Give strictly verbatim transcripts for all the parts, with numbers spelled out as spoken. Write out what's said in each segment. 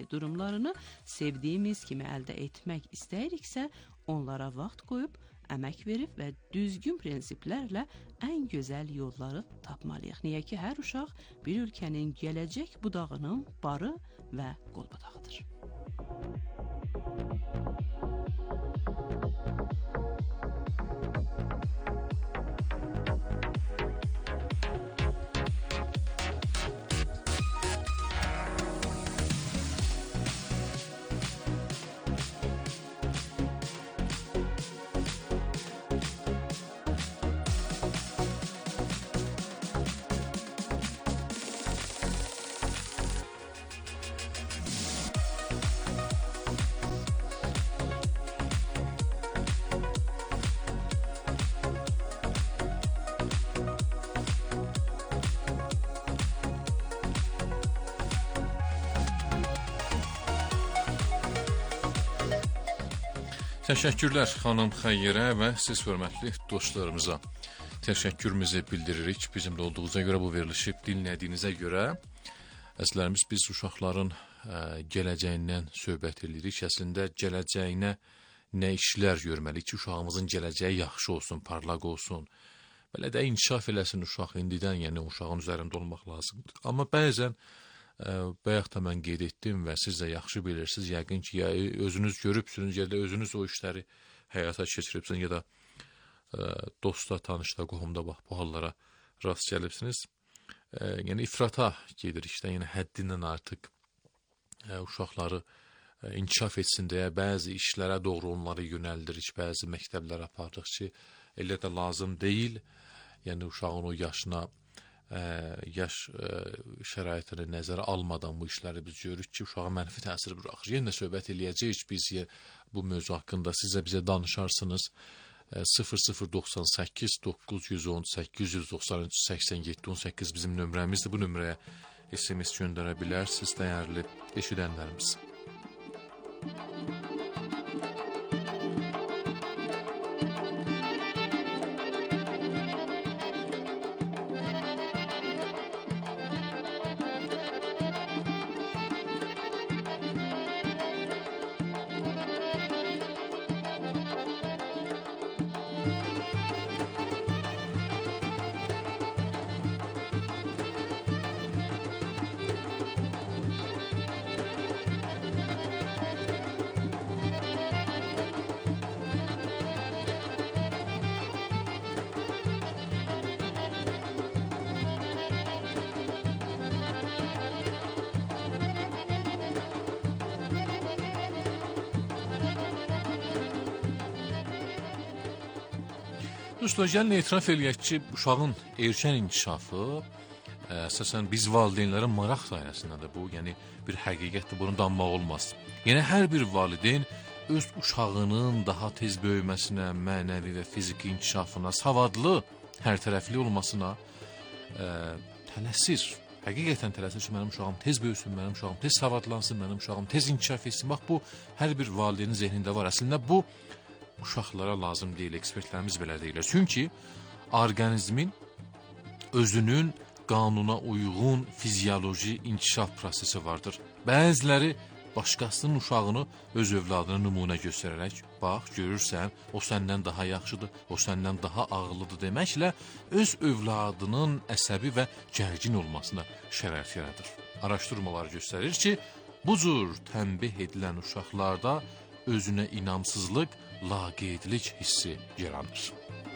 durumlarını sevdiyimiz kimi əldə etmək istəyiriksə, onlara vaxt qoyub, əmək verib və düzgün prinsiplərlə ən gözəl yolları tapmalıyıq. Niyə ki, hər uşaq bir ölkənin gələcək budağının barı və qolbudağıdır. Təşəkkürlər xanım Xəyyərə və siz hörmətli dostlarımıza təşəkkürümüzü bildiririk. Bizimlə olduğunuza görə, bu verilişi dinlədiyinizə görə. Əzizlərimiz, biz uşaqların ə, gələcəyindən söhbət edirik. Əslində gələcəyinə nə işlər görməliyik ki, uşağımızın gələcəyi yaxşı olsun, parlaq olsun. Belə də inkişaf eləsin uşaq indidən, yəni uşağın üzərində olmaq lazımdır. Amma bəzən bayaq da mən qeyd etdim və siz də yaxşı bilirsiniz, yəqin ki, ya özünüz görübsünüz, ya da özünüz o işləri həyata keçiribsiniz, ya da ə, dostla, tanışda, qohumda bax, bu hallara rast gəlibsiniz. Ə, yəni ifrata gedir işdə, yəni həddindən artıq ə, uşaqları ə, inkişaf etsin deyə bəzi işlərə doğru onları yönəldirik, bəzi məktəblər aparırıq ki, elə də lazım deyil, yəni uşağın o yaşına Ə, yaş ə, şəraitini nəzərə almadan bu işləri biz görürük ki, uşağa mənfi təsir buraxır. Yenə söhbət eləyəcəyik biz bu mövzu haqqında, sizə bizə danışarsınız. sıfır sıfır doxsan səkkiz doqquz yüz on səkkiz yüz doxsan üç səksən yeddi on səkkiz bizim nömrəmizdir. Bu nömrəyə S M S göndərə bilərsiniz, dəyərli eşidənlərimiz. Dostlar, gəlin etiraf eləyək ki, uşağın erkən inkişafı əsasən biz valideynlərin maraq dairəsindədir bu, yəni bir həqiqətdir, bunu danmaq olmaz. Yəni hər bir valideyn öz uşağının daha tez böyüməsinə, mənəvi və fiziki inkişafına, savadlı, hər tərəfli olmasına ə, tələsir. Həqiqətən tələsir ki, mənim uşağım tez böyüsün, mənim uşağım tez savadlansın, mənim uşağım tez inkişaf etsin. Bax, bu hər bir valideynin zehnində var. Əslində bu uşaqlara lazım deyil, ekspertlərimiz belə deyirlər. Çünki orqanizmin özünün qanuna uyğun fizioloji inkişaf prosesi vardır. Bəziləri başqasının uşağını öz övladına nümunə göstərərək, bax, görürsən, o səndən daha yaxşıdır, o səndən daha ağıllıdır deməklə öz övladının əsəbi və gərgin olmasına şərait yaradır. Araşdırmalar göstərir ki, bu cür tənbih edilən uşaqlarda özünə inamsızlıq, laqeydlik hissi yaranır.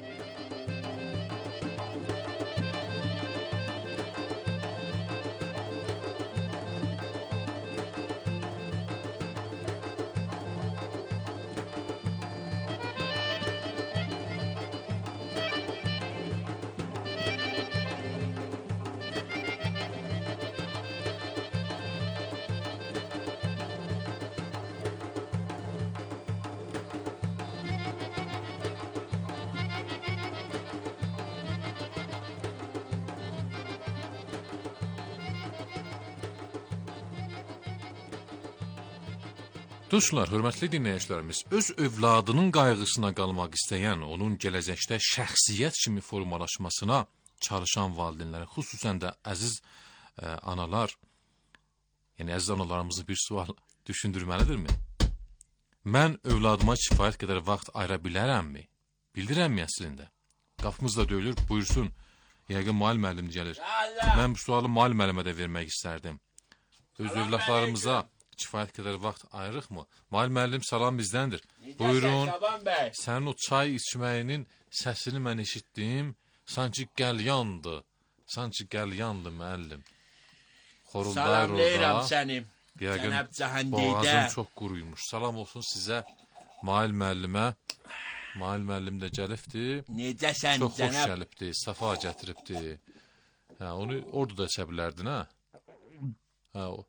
Dostlar, hörmətli dinləyicilərimiz, öz övladının qayğısına qalmaq istəyən, onun gələcəkdə şəxsiyyət kimi formalaşmasına çalışan valideynlərə, xüsusən də əziz ə, analar, yəni əziz analarımızı bir sual düşündürməlidirmi? Mən övladıma kifayət qədər vaxt ayıra bilərəmmi? Bildirəmmi əslində? Qapımız da döyülür, buyursun. Yəqin Mail müəllim gəlir. Mən bu sualı Mail müəllimə də vermək istərdim. Öz övladlarımıza kifayət qədər vaxt ayırıqmı? Mail müəllim salam bizdəndir. Buyurun. Sənin o çay içməyinin səsini mən eşitdim. Sanki qəlyandı. Sanki qəlyandı müəllim. Salamlayıram səni. Yəqin Cənab Cahandidə. boğazım çox quruymuş. Salam olsun sizə Mail müəllimə. Mail müəllim də gəlibdir. Necəsən Çox xoş cənab? gəlibdir, safa gətiribdir. Hə, onu orada da içə bilərdin, hə? Hə, o.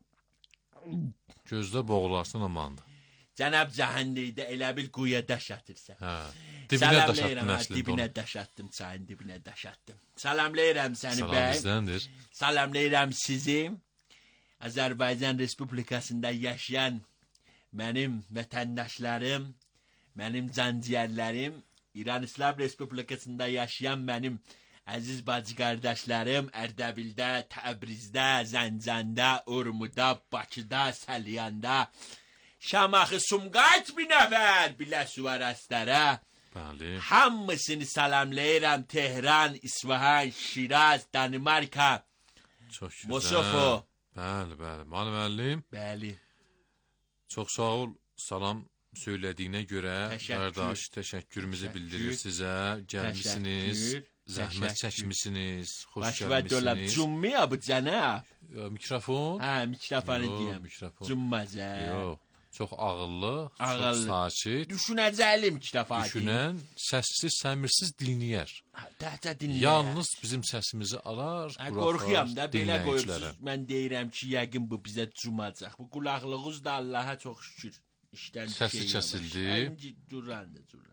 Gözdə boğularsan amandır. Cənab Cahandidə elə bil quyuya daş atırsan. Hə. Dibinə daş Salamlayıram, attın ha, əslində dibinə onu. daş attım, çayın dibinə daş attım. Salamlayıram səni Salam bəy. bizdəndir. Salamlayıram sizi. Azərbaycan Respublikasında yaşayan mənim vətəndaşlarım, mənim canciyərlərim, İran İslam Respublikasında yaşayan mənim əziz bacı qardaşlarım, Ərdəbildə, Təbrizdə, Zəncəndə, Urmuda, Bakıda, Səlyanda, Şamaxı, Sumqayıt bir nəfər, Biləsuvar Astara. Bəli. Hamısını salamlayıram. Tehran, İsfahan, Şiraz, Danimarka, Çox gözəl. Mosofo. Bəli, bəli. Mail müəllim, Bəli. çox sağ ol. Salam söylədiyinə görə Təşəkkür. qardaş təşəkkürümüzü Təşəkkür. bildirir sizə. Gəlmisiniz, Təşəkkür. zəhmət Təşəkkür. çəkmisiniz, xoş Başva dolab. gəlmisiniz. Cummiya bu cənab. Ya, mikrofon? Hə, mikrofonu Yox, deyəm. mikrofon. Cummazə. Yox. Çox ağıllı, çox Ağıllı. sakit, Düşünəcəli mikrofonu. düşünən, səssiz, səmirsiz dinləyər. Təhcə dinlə. Yalnız bizim səsimizi alar, Hə, buraxar qorxuyam da belə dinləyicilərə. qoyubsuz. Mən deyirəm ki, yəqin bu bizə cumacaq. Bu qulaqlığınız da Allaha çox şükür. İşdən bir Səsi şey kəsildi. Durandı, durandı.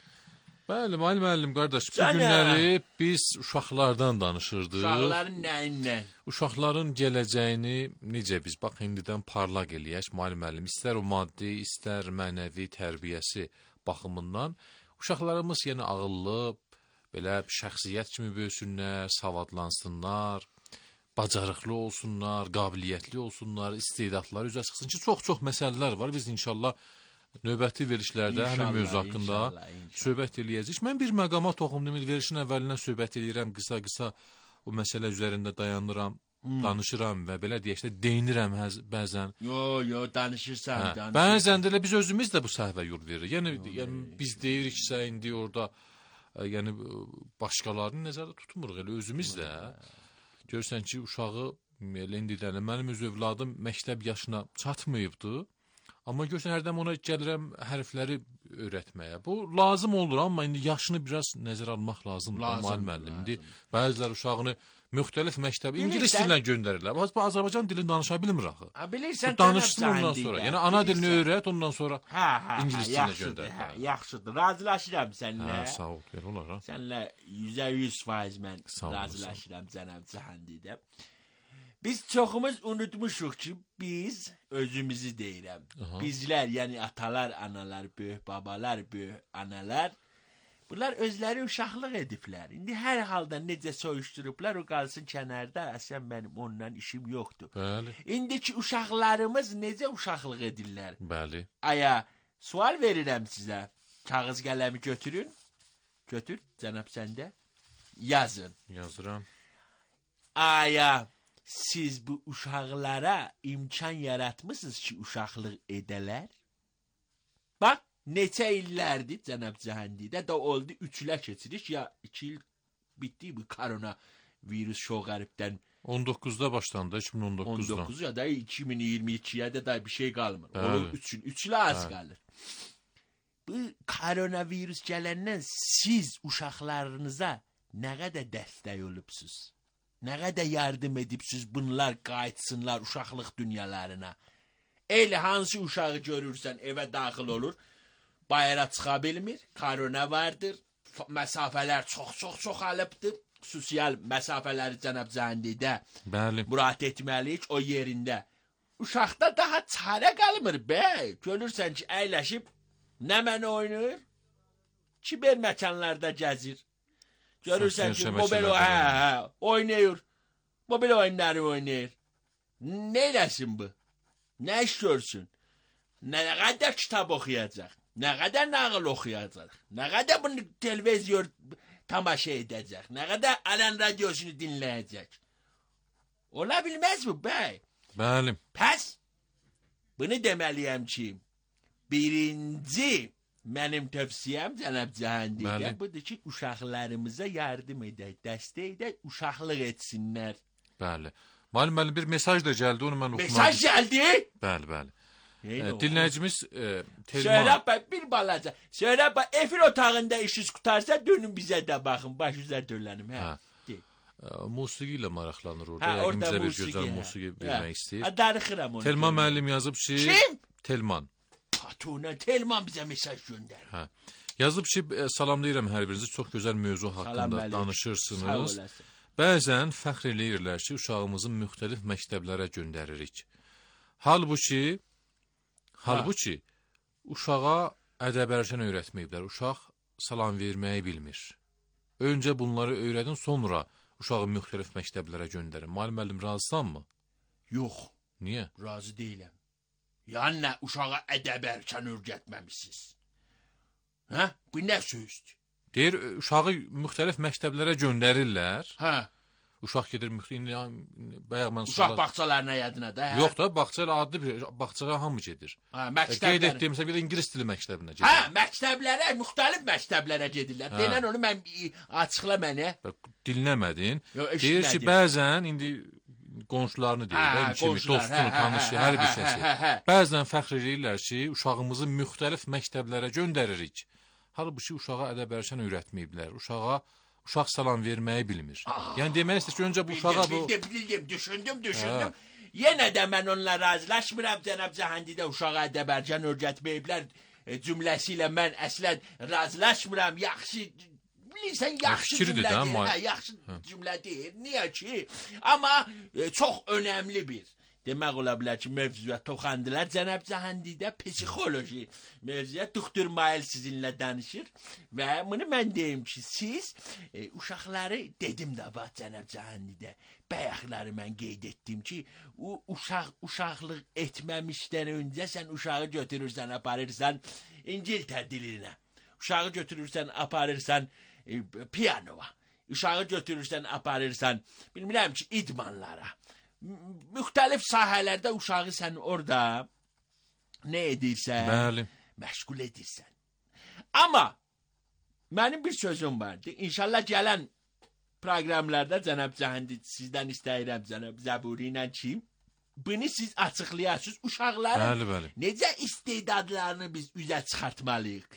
Bəli, Mail müəllim qardaş, bu Sənə. günləri biz uşaqlardan danışırdıq. Uşaqların nəyinlə? Uşaqların gələcəyini necə biz bax indidən parlaq eləyək Mail müəllim, istər o maddi, istər mənəvi tərbiyəsi baxımından uşaqlarımız yəni ağıllı, belə şəxsiyyət kimi böyüsünlər, savadlansınlar, bacarıqlı olsunlar, qabiliyyətli olsunlar, istedadları üzə çıxsın ki, çox-çox məsələlər var. Biz inşallah növbəti verilişlərdə həmin İnşallah, mövzu haqqında inşallah, inşallah. söhbət eləyəcəyik. Mən bir məqama toxundum, verilişin əvvəlindən söhbət eləyirəm, qısa-qısa o məsələ üzərində dayanıram, Hmm. danışıram və belə deyək də deyinirəm həz- bəzən. Yo, yo, danışırsan, Hə, danışırsan. bəzən də elə biz özümüz də bu səhvə yol veririk. Yəni, yəni biz deyiriksə indi orada ə, yəni ə, başqalarını nəzərdə tutmuruq, elə özümüz də. Görürsən ki, uşağı elə indidən mənim öz övladım məktəb yaşına çatmayıbdı. Amma görürsən hərdən ona gəlirəm hərfləri öyrətməyə. Bu lazım olur, amma indi yaşını biraz nəzərə almaq lazımdır. Lazım, Mail müəllim. İndi lazım. bəziləri uşağını müxtəlif məktəbə ingilis Bilirsən- dilinə göndərirlər. Bax, bu Azərbaycan dilini danışa bilmir axı. Ha, bilirsən, Bu danışsın cənab ondan Cahandidə, sonra. Yəni ana dilini bilirsən. öyrət, ondan sonra Hə, hə, İngilis hə, dilinə yaxşıdır, göndər. hə, yaxşıdır. Razılaşıram səninlə. hə, sağ ol, elə olar ha. Sənlə yüzə yüz faiz mən Sağ ol, razılaşıram cənab Cahandidə. Biz çoxumuz unutmuşuq ki, biz özümüzü deyirəm. Aha. Bizlər, yəni atalar, analar, böyük babalar, böyük analar, bunlar özləri uşaqlıq ediblər. İndi hər halda necə soyuşturublar, o qalsın kənarda, əsən mənim ondan işim yoxdur. Bəli, İndiki uşaqlarımız necə uşaqlıq edirlər? bəli. Aya, sual verirəm sizə. Kağız qələmi götürün. Götür, cənab səndə. Yazın. Yazıram. Aya, siz bu uşaqlara imkan yaratmısınız ki, uşaqlıq edələr? Bax, neçə illərdir cənab Cahandidə də oldu üç ilə keçirik ya iki il bitdi bu korona virus şoğaribdən on doqquzda başlandı, iki min on on doqquzda. doqquz ya da iki min iyirmi ikiyə də da bir şey qalmır. Bəli. Olur üç il, üç ilə az Bəli. qalır. Bu koronavirus gələndən siz uşaqlarınıza nə qədər dəstək olubsuz? Nə qədər yardım edibsiz bunlar qayıtsınlar uşaqlıq dünyalarına? El hansı uşağı görürsən evə daxil olur, bayıra çıxa bilmir, korona vardır, f- məsafələr çox-çox çoxalıbdır, sosial məsafələri cənab Cahandidə Bəli. müraciət etməliyik o yerində. Uşaqda daha çarə qalmır bəy. Görürsən ki, əyləşib nə mən oynayır? Kiber məkanlarda gəzir. Görürsən ki, Sosial mobil o- şəbəkələrdə hə, hə, oynayır. Mobil oyunları oynayır. Nə eləsin bu? Nə iş görsün? Nə qədər kitab oxuyacaq? Nə qədər nağıl oxuyacaq? Nə qədər bunu televizyon tamaşa edəcək? Nə qədər Alan radiosunu dinləyəcək? Ola bilməz mi bəy? Bəli. Pəs bunu deməliyəm ki, birinci mənim tövsiyəm cənab Cahandidə budur ki, uşaqlarımıza yardım edək, dəstək edək, uşaqlıq etsinlər. Bəli. Müəllim, müəllim bir mesaj da gəldi, onu mən oxumaq. Mesaj gəldi? Bəli, bəli. E, e, dinləyicimiz e, Telman. Söyle bak bir balaca. Söyle bak efir otağında işiniz qutarsa dönün bizə də baxın, baş üzər dönlənim. Hə. Hə. E, musiqi ilə maraqlanır orada. Hə, Yəni orada bizə bir musiqi, gözəl hə. musiqi vermək istəyir. Hə, darıxıram onu. Telman müəllim yazıb ki, Kim? Telman. Patuna Telman bizə mesaj göndər. Hə. Yazıb ki, e, salamlayıram hər birinizi. Çox gözəl mövzu haqqında Salam, danışırsınız. Bəzən fəxr eləyirlər ki, uşağımızı müxtəlif məktəblərə göndəririk. Halbuki Halbuki uşağa ədəb-ərkan öyrətməyiblər. Uşaq salam verməyi bilmir. Öncə bunları öyrədin, sonra uşağı müxtəlif məktəblərə göndərin. Müəllim, müəllim razısanmı? Yox. Niyə? Razı deyiləm. Yəni nə uşağa ədəb-ərkan öyrətməmisiniz? Hə? Bu nə sözdür? Deyir, uşağı müxtəlif məktəblərə göndərirlər. Hə. Uşaq gedir müxtəlif, bayaq mən Uşaq bağçalarına yadına da. Hə? Yox da, bağça ilə adlı bir bağçaya hamı gedir. Hə, E, məktəblərə. qeyd etdiyim məsələn, bir də ingilis dili məktəbinə gedir. Hə, məktəblərə, müxtəlif məktəblərə gedirlər. Hə. Denən onu mən i, açıqla mənə. Bax, dinləmədin. Yo, Deyir ki, eşitmədim. bəzən indi qonşularını deyir, Hə, hə, kimi, qonşular, dostunu, hə, hə, tanışı, hə, hər bir hə, kəsi. hə, hə. Bəzən fəxr edirlər ki, uşağımızı müxtəlif məktəblərə göndəririk. Halbuki uşağa ədəb-ərkan öyrətməyiblər. Uşağa uşaq salam verməyi bilmir. Ah, yəni demək istəyir ki, öncə bu uşağa bu Bildim, bildim, düşündüm, düşündüm. Yenə də mən onunla razılaşmıram cənab Cahandidə uşağa ədəb-ərkan öyrətməyiblər e, cümləsi ilə mən əslən razılaşmıram. Yaxşı bilirsən, yaxşı fikirdir cümlə də, deyil. amma- Hə, yaxşı cümlə deyil. Niyə ki? Amma e, çox önəmli bir demək ola bilər ki, mövzuya toxandılar. Cənab Cahandidə psixoloji mövzuya doktor Mail sizinlə danışır və bunu mən deyim ki, siz e, uşaqları dedim də bax cənab Cahandidə. Bayaqları mən qeyd etdim ki, o uşaq uşaqlıq etməmişdən öncə sən uşağı götürürsən, aparırsan İngiltər dilinə. Uşağı götürürsən, aparırsan e, pianoya. Uşağı götürürsən, aparırsan, bilmirəm ki, idmanlara. Müxtəlif sahələrdə uşağı sən orada nə edirsən? Bəli. Məşğul edirsən. Amma mənim bir sözüm vardı. İnşallah gələn proqramlarda cənab Cahandi sizdən istəyirəm cənab Zaburi ilə ki, bunu siz açıqlayasınız. Uşaqların Bəli, bəli. necə istedadlarını biz üzə çıxartmalıyıq?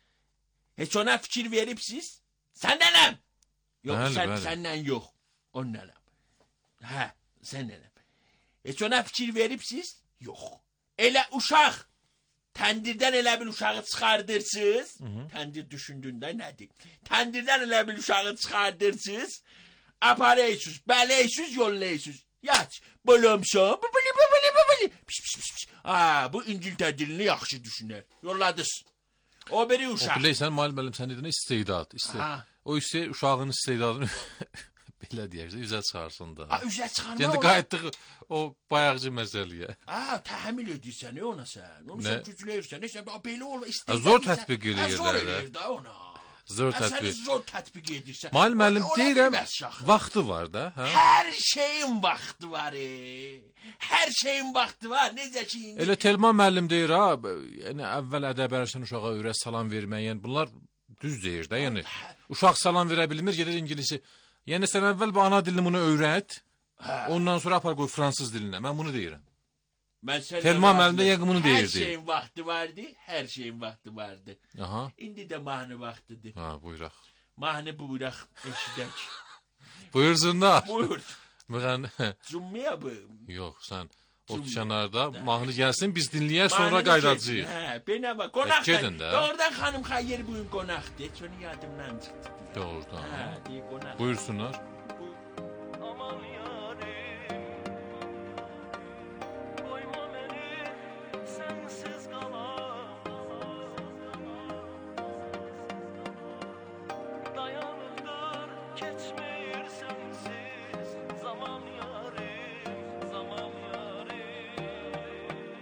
Heç ona fikir veribsiz? Səndənəm. Yox, Bəli, sən, bəli. səndən yox. Ondanam. Hə, səndənəm. Heç ona fikir veribsiz? Yox. Elə uşaq təndirdən elə bir uşağı çıxardırsınız. Təndir düşündüyündə nədir? Təndirdən elə bir uşağı çıxardırsınız. Aparırsınız, bələysiz, yollayırsınız. Yaç, bölümsən, bu bili, bu bili, bu bili. Piş, piş, piş, piş. Ha, bu İngiltər dilini yaxşı düşünər. Yolladınız. O biri O uşaq. bilirsən, müəllim, müəllim, sən dedin istedad. istedad. Ha. O isə uşağın istedadını belə deyək, üzə çıxarsın da. Ha, üzə çıxarma Yəni olar. qayıtdıq o bayaqcı məsələyə. Ha, təhəmmül edirsən e, ona sən. Onu Nə? sən gücləyirsən. Nəsə, belə olur. Ha, zor tətbiq eləyirlər Zor də. eləyir də ona. Zor Ha, sən tətbiq. zor tətbiq edirsən. Müəllim, müəllim, Ola deyirəm, bilməz şaxı. vaxtı var da, hə? Hər şeyin vaxtı var. E. Hər şeyin vaxtı var. Necə ki indi. Elə Telman müəllim deyir ha, yəni əvvəl ədəb-ərkan uşağa öyrət salam verməyi, yəni bunlar düz deyir də, yəni uşaq salam verə bilmir, gedir ingilisi. Yəni sən əvvəl bu ana dilini bunu öyrət, Hə. ondan sonra apar qoy fransız dilinə. Mən bunu deyirəm. Mən səndən Telman razıyam. müəllim də yəqin bunu Hər deyirdi. şeyin vaxtı vardı. Hər şeyin vaxtı vardı. Aha. İndi də mahnı vaxtıdır. Ha, buyuraq. Mahnı buyuraq eşidək. Buyursunlar. Buyur. Mən Cümləyə bu. yox, sən o Cümlə. kənarda mahnı gəlsin, biz dinləyək, sonra Mahnını qayıdacağıq. Hə, belə bax, qonaq. E, gedin də. Doğrudan xanım Xəyyər bugün qonaqdır. Heç onu yadımdan çıxdı. Doğrudan. Hə, deyə qonaq. Buyursunlar. Aman yarim, koyma beni sensiz kalamam. Dayanıktır geçmeyir sensiz zaman yarim, zaman yarim.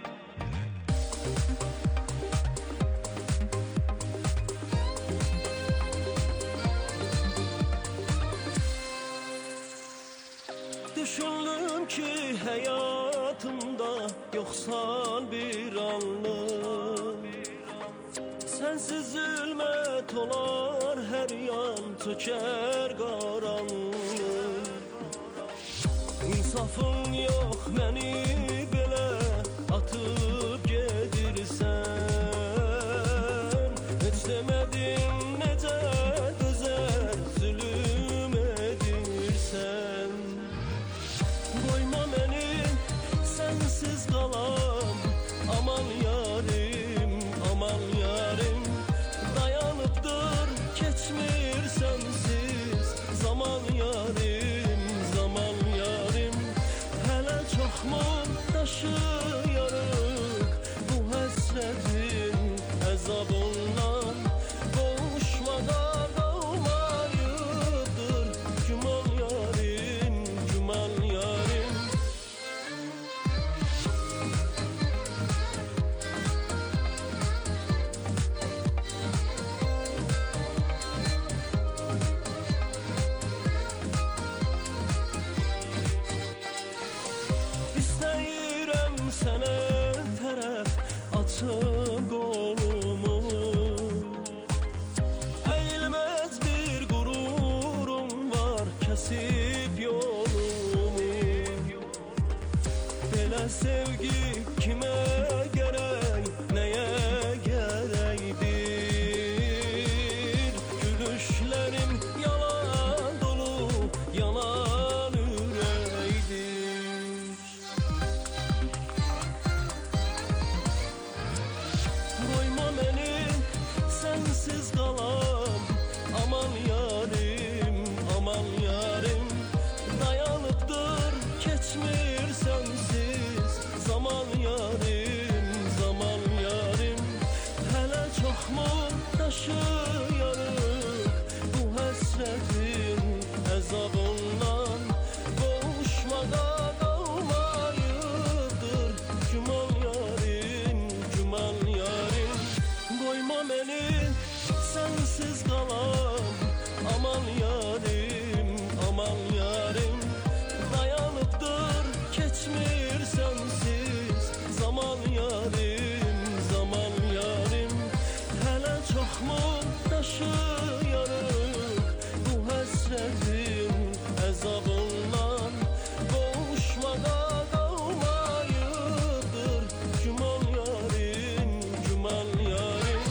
Düşündüm ki hayatımda yoksan bir anlık, sensiz zülmet olar her yan, çöker karanlık. İnsafın yok məni belə atıp gedirsən, heç demedin necə dözer zulüm edirsən. Koyma beni sensiz kalam, aman yarim, aman yarim. Dayanıptır geçmir sensiz zaman yarim, zaman yarim. Hele çok mu taşıyarık bu hasretin azabından, boğuşmada kalmayıdır cuman yarim, cuman yarim. İstəyirəm sənə tərəf açım qolumu, əyilməz bir qururum var kəsib yolumu. Belə sevgi kimə gərək, nəyə gərəkdir? Gülüşlərim yalan dolu, yalan ürəkdir. Koyma beni sensiz kalam, aman yarim, aman yarim. Dayanıptır geçmir sensiz zaman yarim, zaman yarim. Hele çok mu taşıyarık bu hasretin azabından, boğuşmada kalmayıdır cuman yarim, cuman yarim. Koyma beni sensiz kalam, aman yarim, aman yarim. Dayanıptır geçmir sensiz zaman yarim, zaman yarim. Hele çok mu taşıyarık bu hasretin azabından, boğuşmada kalmayıdır cuman yarim, cuman yarim.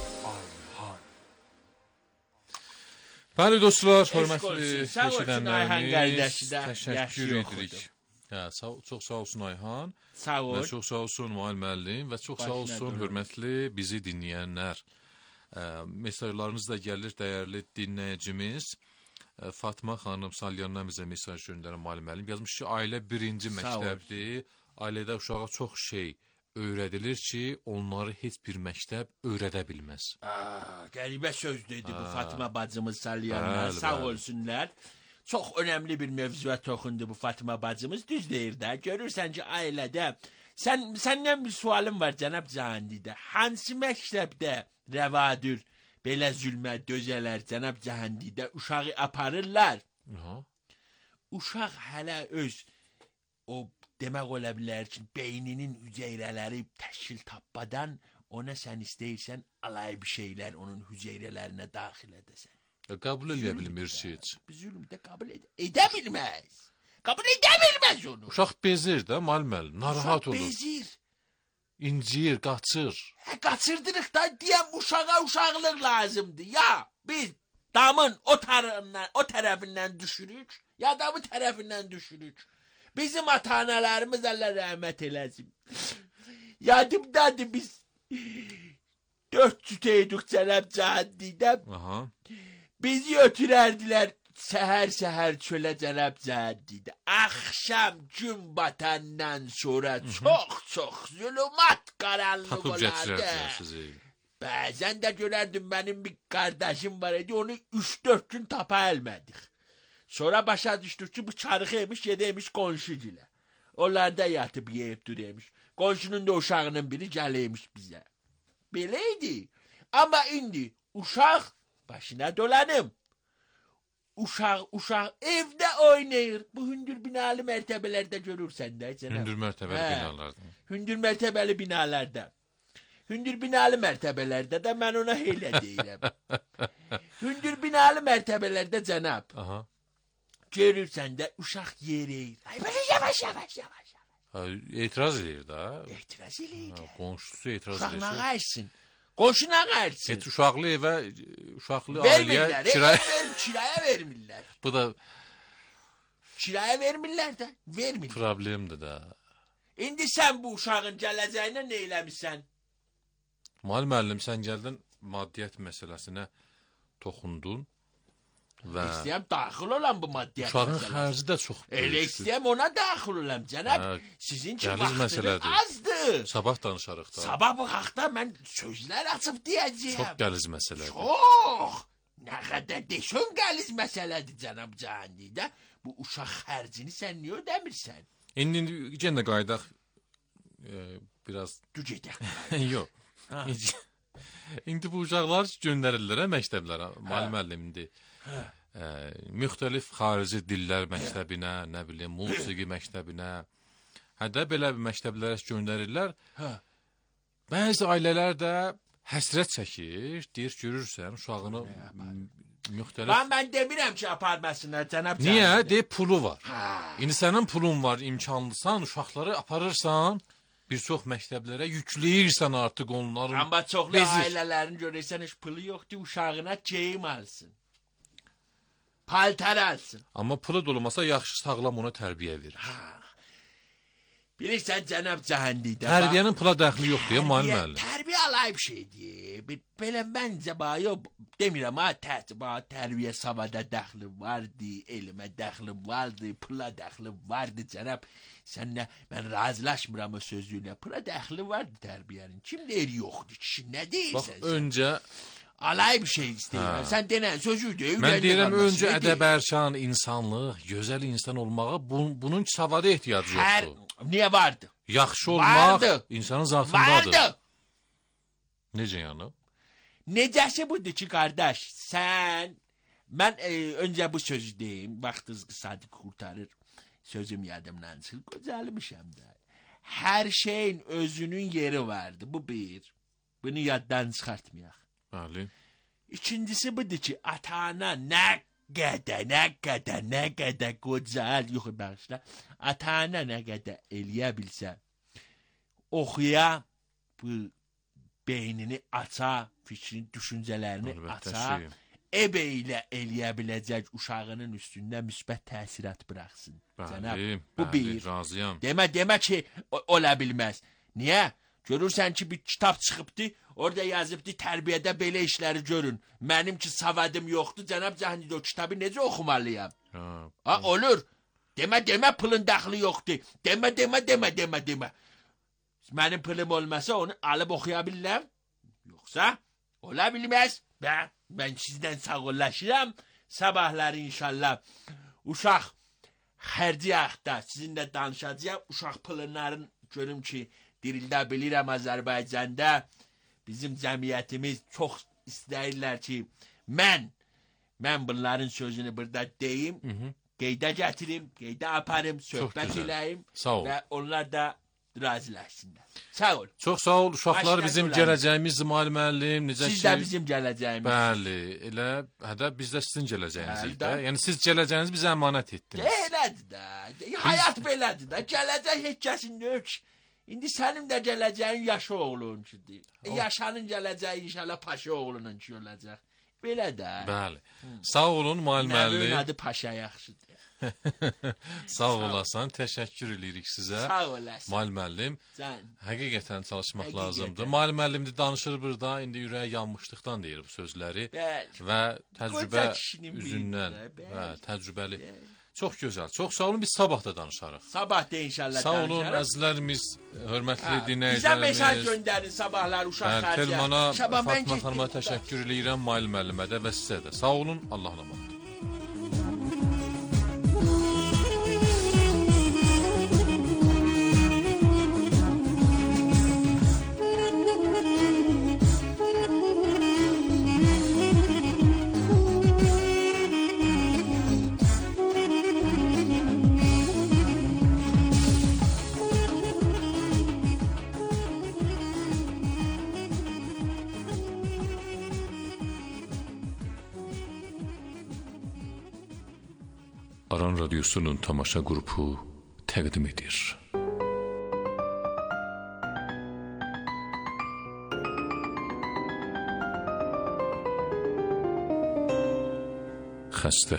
Bəli dostlar, Eşq hörmətli olsun. Sağ olsun Ayhan eşidənlərimiz, qardaşı da təşəkkür yaxşı oxudu. edirik. Hə, sağ, çox sağ olsun Ayhan. Sağ ol. Və çox sağ olsun Muayyin müəllim və çox sağ Başına olsun durun. hörmətli bizi dinləyənlər. Ə, mesajlarınız da gəlir dəyərli dinləyicimiz. Ə, Fatma xanım Salyandan bizə mesaj göndərən Muayyin müəllim yazmış ki, ailə birinci Sağ məktəbdir. Ailədə uşağa çox şey öyrədilir ki, onları heç bir məktəb öyrədə bilməz. Aa, qəribə söz dedi bu Ha. Fatıma bacımız Salyanlar. Bəli, Sağ bəli. olsunlar. Çox önəmli bir mövzuya toxundu bu Fatıma bacımız. Düz deyir də. Görürsən ki, ailədə sən səndən bir sualım var cənab Cahandidə. Hansı məktəbdə rəvadır belə zülmə dözələr cənab Cahandidə uşağı aparırlar? Aha. Uşaq hələ öz o demək ola bilər ki, beyninin hüceyrələri təşkil tapmadan ona sən istəyirsən alay bir şeylər onun hüceyrələrinə daxil edəsən. Ə, Qəbul eləyə bilmir ki heç. Bu zülm də qəbul ed edə bilməz. Qəbul edə bilməz onu. Uşaq bezir də Muayyin müəllim, narahat Uşaq olur. bezir. İnciyir, qaçır. Hə, qaçırdırıq da deyəm uşağa uşaqlıq lazımdır. Ya biz damın o tarafından o tərəfindən düşürük, ya da bu tərəfindən düşürük. Bizim ata-analarımız Allah rəhmət eləsin. Yadımdadır biz dörd cüteydik cənab Cahandidə. Aha. Bizi ötürərdilər səhər-səhər çölə cənab Cahandidə. Axşam gün batandan sonra çox-çox zülümat qaranlıq Tapıb olardı. gətirərdilər sizi. Bəzən də görərdim mənim bir qardaşım var idi, onu üç dörd gün tapa bilmədik. Sonra başa düşdük ki, bu çarığı yemiş, gedəymiş qonşu gilə. Onlar da yatıb yeyib duraymış. Qonşunun da uşağının biri gələymiş bizə. Belə idi. Amma indi uşaq başına dolanım. Uşaq, uşaq evdə oynayır. Bu hündür binalı mərtəbələrdə görürsən də. Hündür mərtəbəli Hə. binalarda. Hündür mərtəbəli binalarda. Hündür binalı mərtəbələrdə də mən ona elə deyirəm. Hündür binalı mərtəbələrdə cənab. Aha. Görürsən də uşaq yeriyir. Ay belə yavaş yavaş yavaş. Ha, etiraz edir də. Etiraz eləyir. Ha, qonşusu etiraz Uşaq edir. nə qayırsın? Qonşuna qayırsın. Et uşaqlı evə, uşaqlı ailəyə Vermirlər. kirayə. Ver, kiraya vermirlər. Bu da Kiraya vermirlər də. Vermirlər. problemdir də. İndi sən bu uşağın gələcəyinə nə eləmişsən? Mal müəllim, sən gəldin maddiyyat məsələsinə toxundun və İstəyəm daxil olan bu maddiyyat uşağın məsələsinə. xərci də çox Elə böyükdür. istəyəm ona daxil olam cənab. Hə, Sizin ki qəliz vaxtınız məsələdir. azdır. Sabah danışarıq da. Sabah bu haqda mən sözlər açıb deyəcəyəm. Çox qəliz məsələdir. Çox. Nə qədər deşön qəliz məsələdir cənab Cahangirdə. Bu uşaq xərcini sən niyə ödəmirsən? İndi yenə qaydaq e, biraz Dur gedək. yox. İndi, indi bu uşaqlar göndərirlər hə, məktəblərə. Mal müəllim indi e, müxtəlif xarici dillər məktəbinə, nə bilim, musiqi məktəbinə, hətta belə bir məktəblərə göndərirlər. Hə. Bəzi ailələr də həsrət çəkir, deyir görürsən uşağını m- müxtəlif. Mən mən demirəm ki, aparmasınlar cənab Niyə? Cahangir. Deyib pulu var. Ha. İndi sənin pulun var, imkanlısan, uşaqları aparırsan, bir çox məktəblərə yükləyirsən artıq onların. Amma çoxlu Bezir. ailələrin görürsən heç pulu yoxdur, uşağına geyim alsın. Paltar alsın. Amma pulu da olmasa yaxşı sağlam ona tərbiyə verir. Bilirsən cənab Cahangirdə. Tərbiyənin pula dəxli yoxdur ya müəllim Tərbiyə, müəllim. tərbiyə alay bir şeydir. Bir- Belə məncə bayo demirəm ha, tərbiyə, tərbiyə savada dəxli vardı, elmə dəxli vardı, pula dəxli vardı cənab. Sən nə, mən razılaşmıram o sözüylə. Pula dəxli vardı tərbiyənin. Kim deyir yoxdur kişi, nə Bax deyirsən sən? öncə Alay bir şey istəyirəm. Hə. Sən denən sözüydü. mən deyirəm öncə ədəb ərkan, insanlıq, gözəl insan olmağa bun, bunun savada ehtiyacı Hər, yoxdur. niyə vardı? Yaxşı olmaq Vardı. insanın zatındadır. Vardı. Necə yəni? Necəsi budur ki, qardaş, sən, mən e, öncə bu sözü deyim, vaxtınız qısadır, qurtarır, sözüm yadımdan çıxır, qocalmışam da. Hər şeyin özünün yeri vardı, bu bir, bunu yaddan çıxartmayaq. Bəli. İkincisi budur ki, ata-ana nə qədər, nə qədər, nə qədər qocal, yox, bağışla, ata-ana nə qədər eləyə bilsə, oxuya, bu beynini aça, fikrin, düşüncələrini Əlbəttə aça, şey. eb ilə eləyə biləcək uşağının üstündə müsbət təsirat buraxsın. Cənab, Bəli, bu bəli, bir. razıyam. Demə, demə ki, o- ola bilməz. Niyə? Görürsən ki, bir kitab çıxıbdı, orada yazıbdı, tərbiyədə belə işləri görün. Mənim ki, savadım yoxdur, cənab Cahangir, o kitabı necə oxumalıyam? Ha, Ha, olur. Demə, demə, pulun daxili yoxdur. Demə, demə, demə, demə, demə. Mənim pulum olmasa onu alıb oxuya bilirəm. Yoxsa ola bilməz. Ben, ben sizdən sağollaşıram. Sabahları inşallah uşaq xərci haqda sizinlə danışacağım. Uşaq pulunların görüm ki, dirildə bilirəm Azərbaycanda. Bizim cəmiyyətimiz çox istəyirlər ki, mən, mən bunların sözünü burada deyim, Hı -hı. qeydə gətirim, qeydə aparım, söhbət gözəl. eləyim Sağ ol. və onlar da razılaşsınlar. Sağ ol. Çox sağ ol. Uşaqlar Başqa bizim qoyalım. gələcəyimiz Zimal müəllim, necə Siz ki. də bizim gələcəyimiz. Bəli, elə hədə biz də sizin gələcəyinizdik Bəli də. də. Yəni siz gələcəyinizi bizə əmanət etdiniz. Elədir də. Həyat belədir də. Gələcək heç kəsin yox. İndi sənin də gələcəyin yaşı oğlununkidir. E, yaşanın gələcəyi inşallah paşa oğlununki olacaq. Belə də. Bəli. Sağ olun Mal Nəvin müəllim. adı paşa yaxşıdır. Sağ olasan. Təşəkkür edirik sizə. Sağ olasın. Mal müəllim. Sən. Həqiqətən çalışmaq Həqiqətən. lazımdır. Mal müəllim də danışır burada, indi ürəyə yanmışlıqdan deyir bu sözləri Bəli. və təcrübə Qoca kişinin üzündən, biridir, hə, bəli. təcrübəli. Bəli. Çox gözəl. Çox sağ olun. Biz sabah da danışarıq. Sabah da inşallah Sağ olun danışarıq. əzizlərimiz, hörmətli Hə, Bizə mesaj dinləyicilərimiz. göndərin sabahlar uşaq Bəli, xərciyə. Telmana, Şaban, mən Fatma getdim xanıma burada. təşəkkür edirəm, Mail müəllimə də və sizə də. Sağ olun, Allah'a emanet. Aran Radyosu'nun tamaşa qrupu təqdim edir. Xəstə.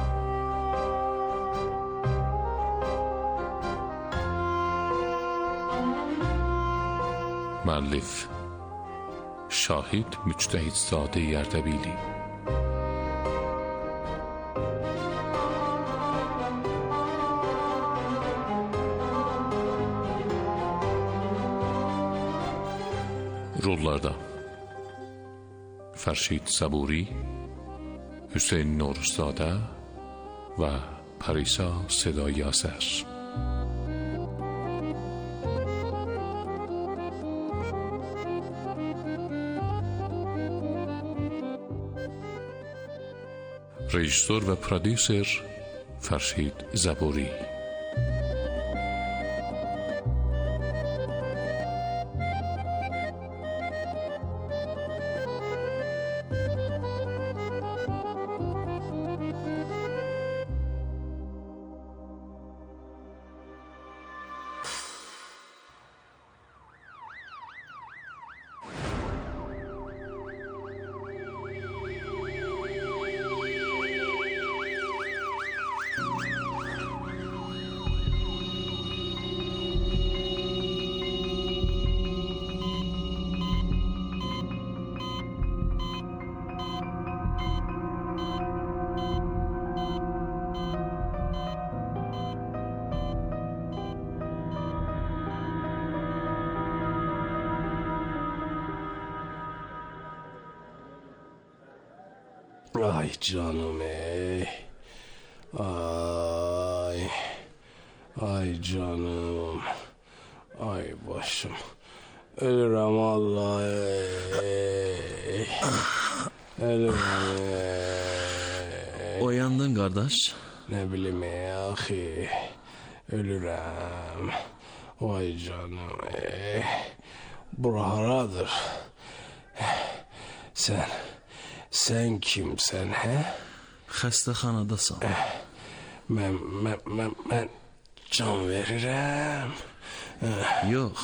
Müəllif Şahid Müctəhidzadə Ərdəbili. Rollarda Fərşid Səburi, Hüseyn Novruzzadə və Parisa Sedai Əsər. Rejissor və prodüser Fərşid Səburi. Ay canım ey. Ay. Ay canım. Ay başım. Ölürüm Allah ey. Ölürüm ey. Oyandın kardeş. Ne bileyim ey ahi. Ölürüm. Vay canım ey. Bura haradır. Sen... Sen kimsən, hə? Xəstəxanadasan. Mən, mən, mən, mən can verirəm. Yox.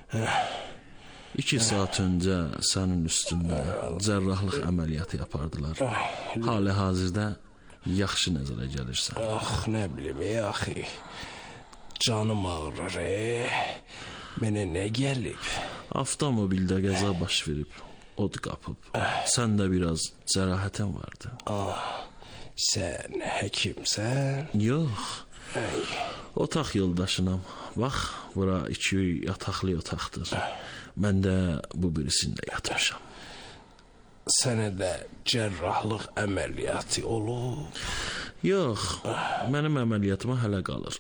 İki saat öncə sənin üstündə cərrahlıq əməliyyatı yapardılar. Hali hazırda yaxşı nəzərə gəlirsən. Ax, nə bilim, ey axı. Canım ağrır, ey. Mənə nə gəlib? Avtomobildə qəza baş verib. Od qapıb. Səndə biraz cərahətin vardı. Ah, sən həkimsən? Yox. Ay. Otaq yoldaşınam. Bax, bura iki yataqlı otaqdır. Mən də bu birisində yatmışam. Sənə də cərrahlıq əməliyyatı olub? Yox, mənim əməliyyatıma hələ qalır.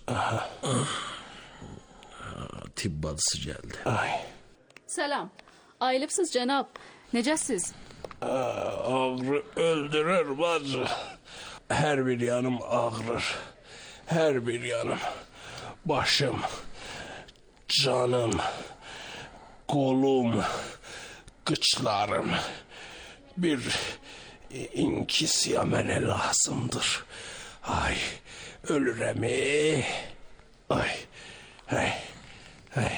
Tibb bacısı gəldi. Ay. Selam. Ayılıpsız cənab. Necəsiz? Ağrı öldürür bacı. Hər bir yanım ağrır. Hər bir yanım. Başım, canım, kolum, qıçlarım. Bir inkisiya mənə lazımdır. Ay, ölürəm ey. Ay, ay, ay.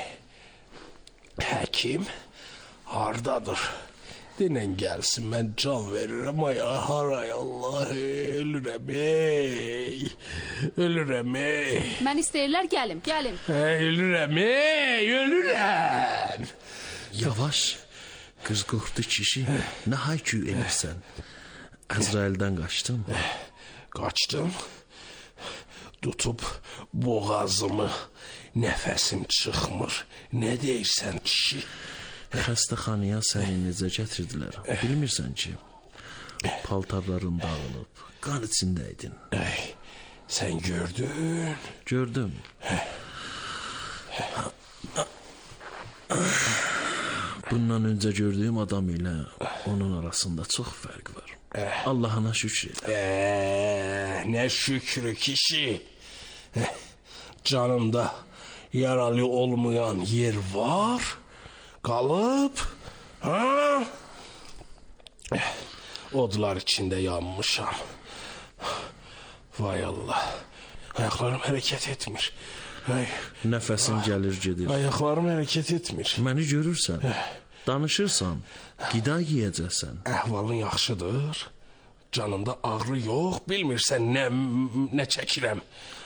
Həkim hardadır? Dinən gəlsin, mən can verirəm. Ay, haray Allah, ölürəm ey. Ölürəm ey. Mən istəyirlər gəlim, gəlim. Hey, ölürəm ey, ölürəm. Yavaş. Qız qorxdu kişi. Nə haykü edirsən? Əzraildən qaçdın. Qaçdım. Tutub boğazımı, nəfəsim çıxmır. Nə deyirsən kişi? Xəstəxanaya səni necə gətirdilər? Bilmirsən ki, paltarların dağılıb, qan içindəydin. Ay, sən gördün? Gördüm. Bundan öncə gördüyüm adam ilə onun arasında çox fərq var. Allahına şükür et. Eee, nə şükrü kişi. Canımda yaralı olmayan yer var. Qalıb. Ha? Odlar içində yanmışam. Vay Allah. Ayaklarım hareket etmir. Ay, Nəfəsin gəlir gedir. ayaklarım hareket etmir. Məni görürsən, danışırsan, qida yeyəcəksən. Əhvalın yaxşıdır. Canımda ağrı yox. Bilmirsən nə, nə çəkirəm.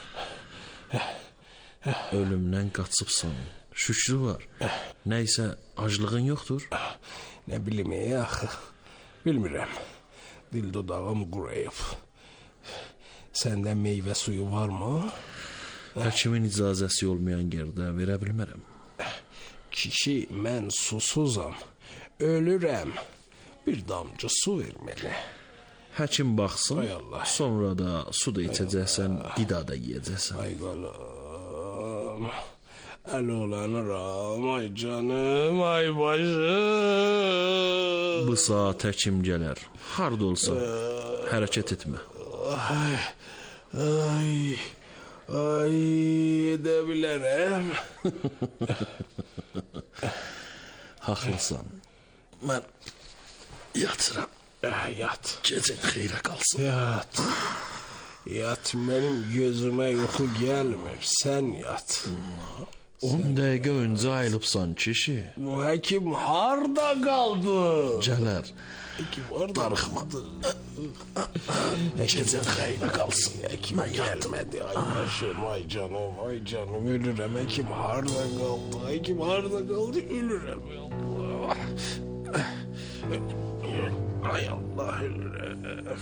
Ölümdən qaçıbsan. Şükrü var. Nəysə aclığın yoxdur. Nə bilim ey axı. Bilmirəm. Dil dodağım quruyub. Səndə meyvə suyu varmı? Həkimin icazəsi olmayan yerdə verə bilmərəm. Kişi, mən susuzam. Ölürəm. Bir damcı su ver mənə. Həkim baxsın, Ay Allah. sonra da su da içəcəksən, qida da yeyəcəksən. Ay qalam. Əl olanıram. Ay canım, ay başım. Bu saat həkim gələr. Harda olsa, hərəkət etmə. Ay, ay, ay, edə bilərəm. Haqlısan. Mən yatıram. Ah, yat, Gecən xeyrə qalsın. yat. Yat, mənim gözümə yuxu gəlmir. Sən yat. on dəqiqə öncə ayılıbsan kişi. Bu həkim harda qaldı? Gələr. Həkim harda Darıxma. Gecən xeyrə qalsın. Həkim gəlmədi. Ay başım, ay canım, ay canım. Ölürəm. Həkim harda qaldı? Həkim harda qaldı? Ölürəm. Allah. Ay Allah, ölürəm.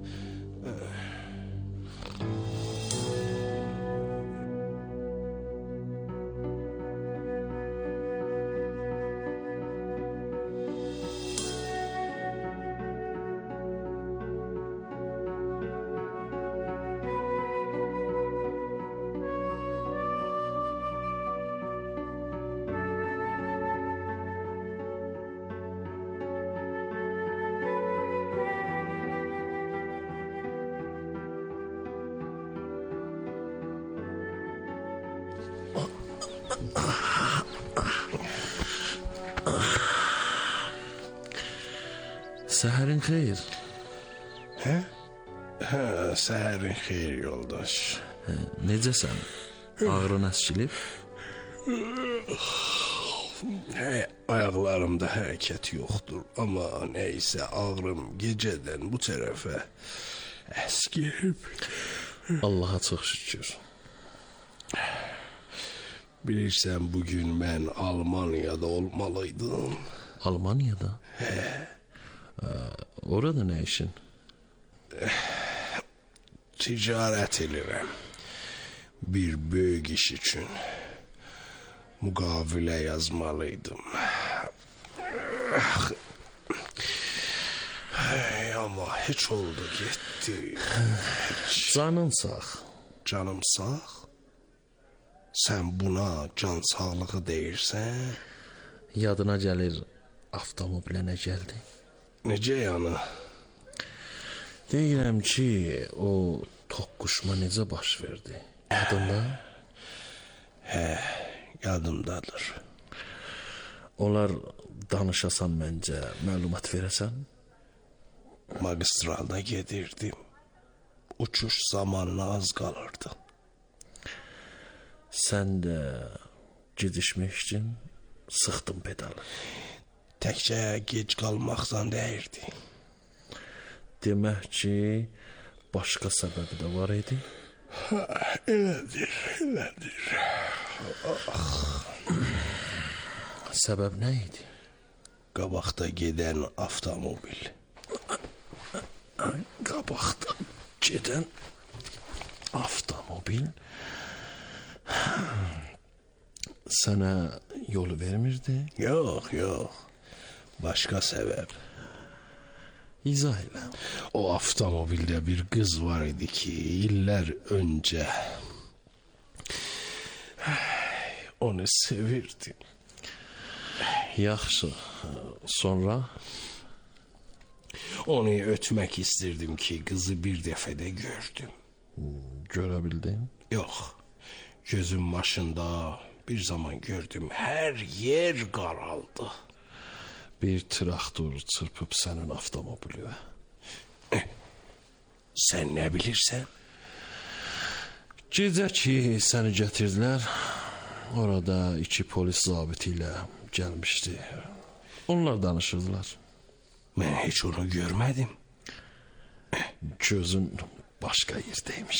Səhərin xeyir. Hə? Hə, səhərin xeyir yoldaş. Hə, necəsən? Ağrın əskilib? Hə, ayaqlarımda hərəkət yoxdur. Amma neysə ağrım gecədən bu tərəfə əskilib. Allaha çox şükür. Bilirsən, bugün mən Almaniyada olmalıydım. Almaniyada? Hə. Orada nə işin? Ticarət edirəm. Bir böyük iş üçün müqavilə yazmalıydım. Hey, amma heç oldu getdi. Canın sağ. Canım sağ. Sən buna can sağlığı deyirsən? Yadına gəlir avtomobilə nə gəldi? Necə yəni? Deyirəm ki, o toqquşma necə baş verdi? Yadında? Hə, yadımdadır. Onlar danışasan məncə, məlumat verəsən? Magistralda gedirdim. Uçuş zamanına az qalırdı. Sən də gedişmək üçün sıxdın pedalı. Təkcə gec qalmaqdan dəyirdi. Demək ki, başqa səbəbi də var idi? Elədir, elədir. Səbəb nə idi? Qabaqda gedən avtomobil. Qabaqda gedən avtomobil sənə yolu vermirdi? Yox, yox. Başqa səbəb. İzah elə. O avtomobildə bir qız var idi ki, illər öncə onu sevirdim. Yaxşı. Sonra? Onu ötmək istirdim ki, qızı bir dəfədə gördüm. Görə bildin? Yox. Gözüm başında bir zaman gördüm, hər yer qaraldı. Bir traktor çırpıb sənin avtomobilə. Sən nə bilirsən? Gecə ki səni gətirdilər, orada iki polis zabiti ilə gəlmişdi. Onlar danışırdılar. Mən heç onu görmədim. Gözün başqa yerdəymiş.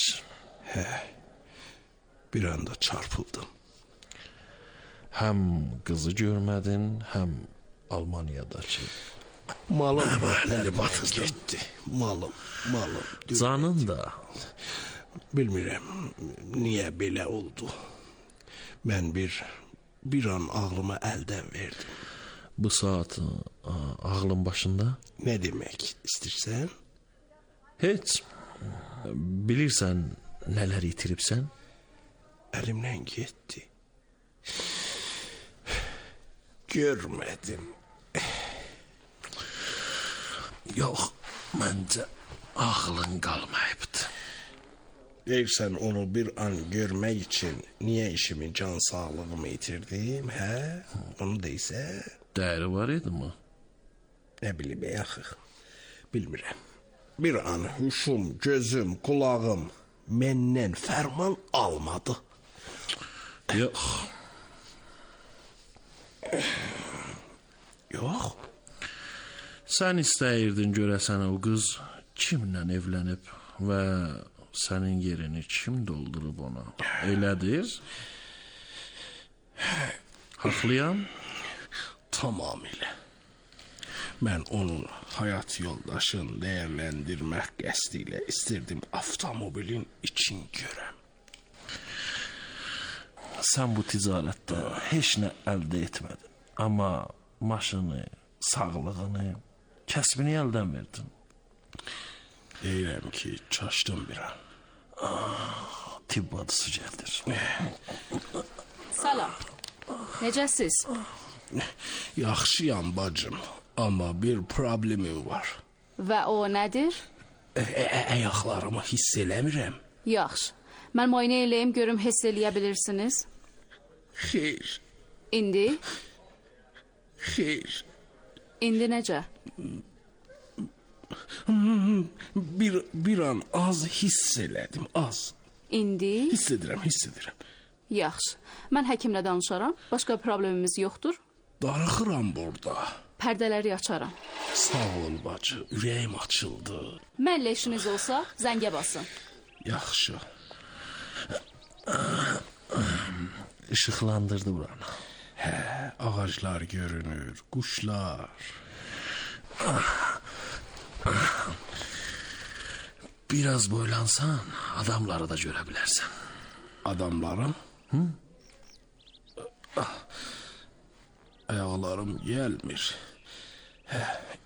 Bir anda çarpıldım. Həm qızı görmədin, həm Almaniyadakı. Malım əlli batıb getdi. Malım, malım. Canın da. Bilmirəm niyə belə oldu. Mən bir bir an ağlımı əldən verdim. Bu saat a, ağlın başında? Nə demək istəyirsən? Heç. Bilirsən nələr itiribsən? Əlimdən getdi. Görmədim. Yox, məncə ağlın qalmayıbdı. Deyirsən onu bir an görmək üçün niyə işimi, can sağlığımı itirdim, hə? Onu deysə? Dəyəri var idi mi? Nə bilim, yaxı. Bilmirəm. Bir an huşum, gözüm, qulağım məndən fərman almadı. Yox. Yox. Sən istəyirdin görəsən o qız kimlə evlənib və sənin yerini kim doldurub ona? Elədir? Haqlıyam? Tamamilə. Mən onun həyat yoldaşını dəyərləndirmək qəsdi ilə istirdim avtomobilin için görəm. Sən bu ticarətdə heç nə əldə etmədin. Amma maşını, sağlığını, kəsbini əldən verdin. Deyirəm ki, çaşdım bir an. Tibb adısı gəldir. Salam. Necəsiz? Yaxşıyam bacım, amma bir problemim var. Və o nədir? Ayaqlarımı hiss eləmirəm. Yaxşı. Mən müayinə eləyim, görüm hiss eləyə bilirsiniz. Xeyr, İndi? xeyr. İndi necə? Bir, bir an az hiss elədim, az. İndi? Hiss edirəm, hiss edirəm. Yaxşı. Mən həkimlə danışaram. Başqa problemimiz yoxdur. Darıxıram burada. Pərdələri açaram. Sağ ol bacı, ürəyim açıldı. Mənlə işiniz olsa, zəngə basın. Yaxşı. İşıqlandırdı buranı. Hə, ağaclar görünür, quşlar. Biraz boylansan adamları da görə bilərsən. Adamlarım? Hı? Ayaqlarım gəlmir. Hə,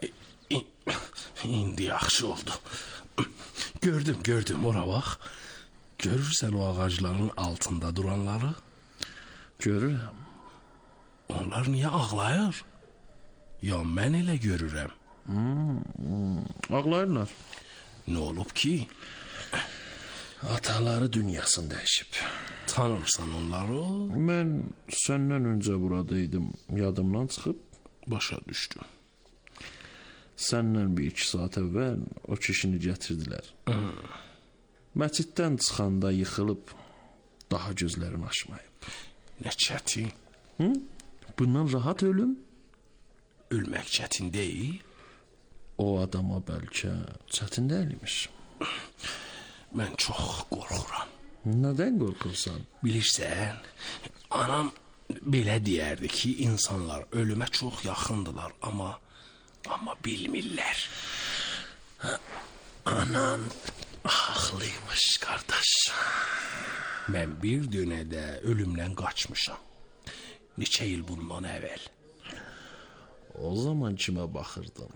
indi yaxşı oldu. Gördüm, gördüm, ora bax. Görürsən o ağacların altında duranları? Görürəm. Onlar niyə ağlayır? Ya mən elə görürəm. Hmm, hmm. Ağlayırlar. Nə olub ki? Ataları dünyasını dəyişib. Tanırsan onları? Mən səndən öncə buradaydım. Yadımdan çıxıb. Başa düşdüm. Səndən bir iki saat əvvəl o kişini gətirdilər. Məsciddən çıxanda yıxılıb, daha gözlərini açmayıb. Nə çətin. Hı? Bundan rahat ölüm? Ölmək çətin deyil. O adama bəlkə çətin deyilmiş. Mən çox qorxuram. Nədən qorxursan? Bilirsən, anam belə deyərdi ki, insanlar ölümə çox yaxındılar, amma amma bilmirlər. Anan haqlıymış, qardaş. Mən bir dönədə ölümdən qaçmışam. Neçə il bundan əvvəl. O zaman kimə baxırdın?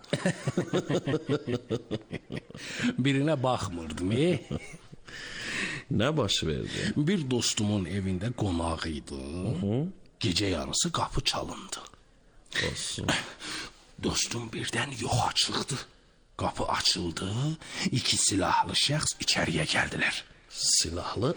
Birinə baxmırdım, e? Nə baş verdi? Bir dostumun evində qonaq idi. Gecə yarısı qapı çalındı. Olsun. Dostum birdən yoxa çıxdı. Qapı açıldı, iki silahlı şəxs içəriyə gəldilər. Silahlı?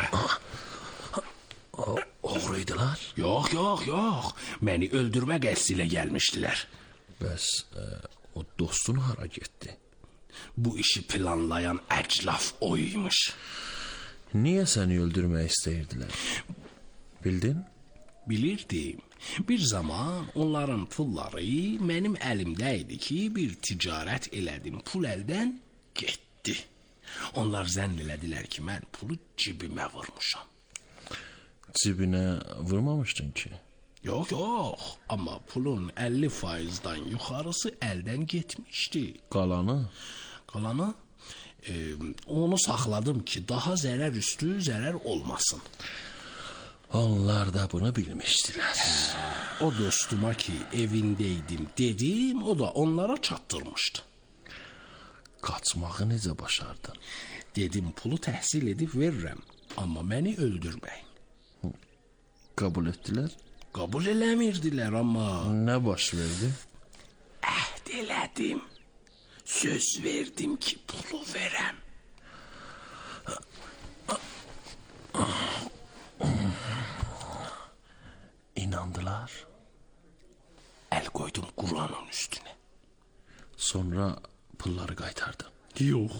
O, oğruydular? Yox, yox, yox. Məni öldürmə qəsdi ilə gəlmişdilər. Bəs e, o dostun hara getdi? Bu işi planlayan əclaf o imiş. Niye seni öldürmək istəyirdilər? Bildin? Bilirdim. Bir zaman onların pulları mənim əlimdə idi ki, bir ticarət elədim. Pul əldən getdi. Onlar zənn elədilər ki, mən pulu cibimə vurmuşam. Cibinə vurmamışdın ki? Yox, yox. Amma pulun əlli faizdən yuxarısı əldən getmişdi. Qalanı? Qalanı? E, onu saxladım ki, daha zərər üstü zərər olmasın. Onlar da bunu bilmişdilər. O dostuma ki, evindeydim dedim, o da onlara çatdırmışdı. Qaçmağı necə başardın? Dedim, pulu təhsil edib verirəm, amma məni öldürməyin. Qəbul etdilər? Qəbul eləmirdilər, amma... Nə baş verdi? Əhd elədim. Söz verdim ki, pulu verəm. İnandılar. Əl qoydum Quranın üstünə. Sonra pulları qaytardın. Yox.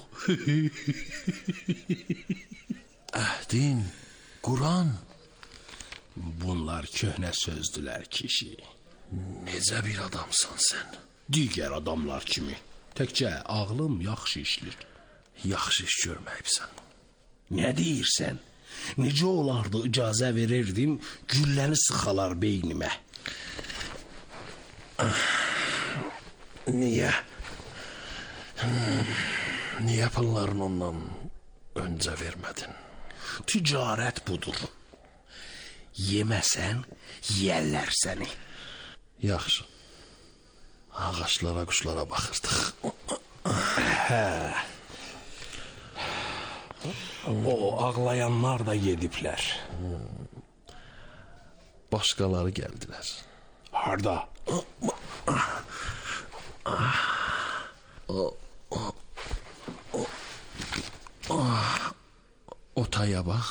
Əhdin, Quran. Bunlar köhnə sözdülər kişi. Necə bir adamsan sən? Digər adamlar kimi. Təkcə ağlım yaxşı işlir. Yaxşı iş görməyibsən. Nə deyirsən? Necə olardı icazə verirdim, gülləni sıxalar beynimə. Niyə? Niyə pulların ondan öncə vermədin? Ticarət budur. Yeməsən, yeyərlər səni. Yaxşı. Ağaçlara, quşlara baxırdıq. Hə. O ağlayanlar da yediblər. Başqaları gəldilər. Harda? O taya bax.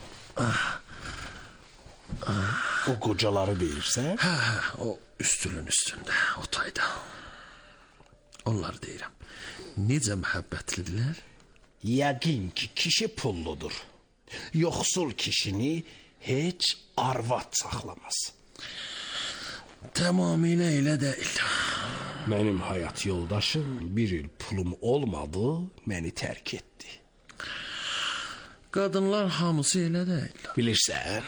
O qocaları deyirsən? Hə, hə, o üstünün üstündə, o tayda. Onlar deyirəm. Necə məhəbbətlidirlər? Yəqin ki, kişi pulludur. Yoxsul kişini heç arvad saxlamaz. Tamamilə elə deyil. Mənim həyat yoldaşım bir il pulum olmadı, məni tərk etdi. Qadınlar hamısı elə deyil. Bilirsən,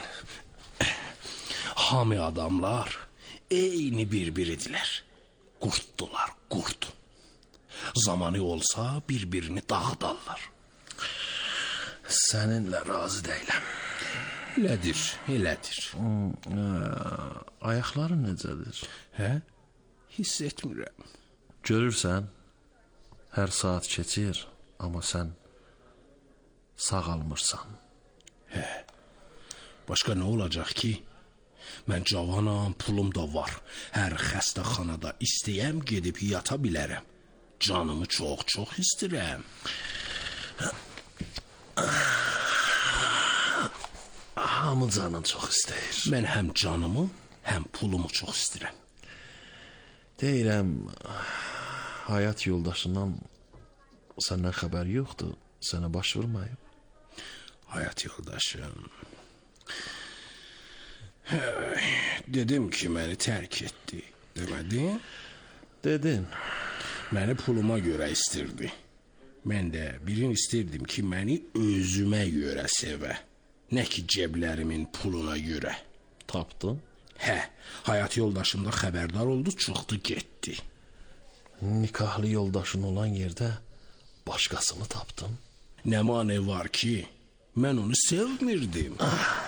hamı adamlar eyni bir-biridirlər. Qurtdular, qurt. Zamanı olsa bir-birini dağıdarlar. Səninlə razı deyiləm. Elədir, elədir. Hmm, ə, ayaqların necədir? Hə? Hiss etmirəm. Görürsən, hər saat keçir, amma sən sağalmırsan. Hə. Başqa nə olacaq ki? Mən cavanam, pulum da var. Hər xəstəxanada istəyəm gedib yata bilərəm. Canımı çox-çox istirəm. Hamı canın çox istəyir. Mən həm canımı, həm pulumu çox istirəm. Deyirəm, həyat yoldaşından səndən xəbər yoxdur, sənə baş vurmayıb. Həyat yoldaşım... Dedim ki, məni tərk etdi. Demədin? Dedin. Məni puluma görə istirdi. Mən də birini istirdim ki, məni özümə görə sevə. Nə ki, ceblərimin puluna görə. Tapdın? Hə, həyat yoldaşım da xəbərdar oldu, çıxdı, getdi. Nikahlı yoldaşın olan yerdə başqasını tapdın? Nə mane var ki, mən onu sevmirdim.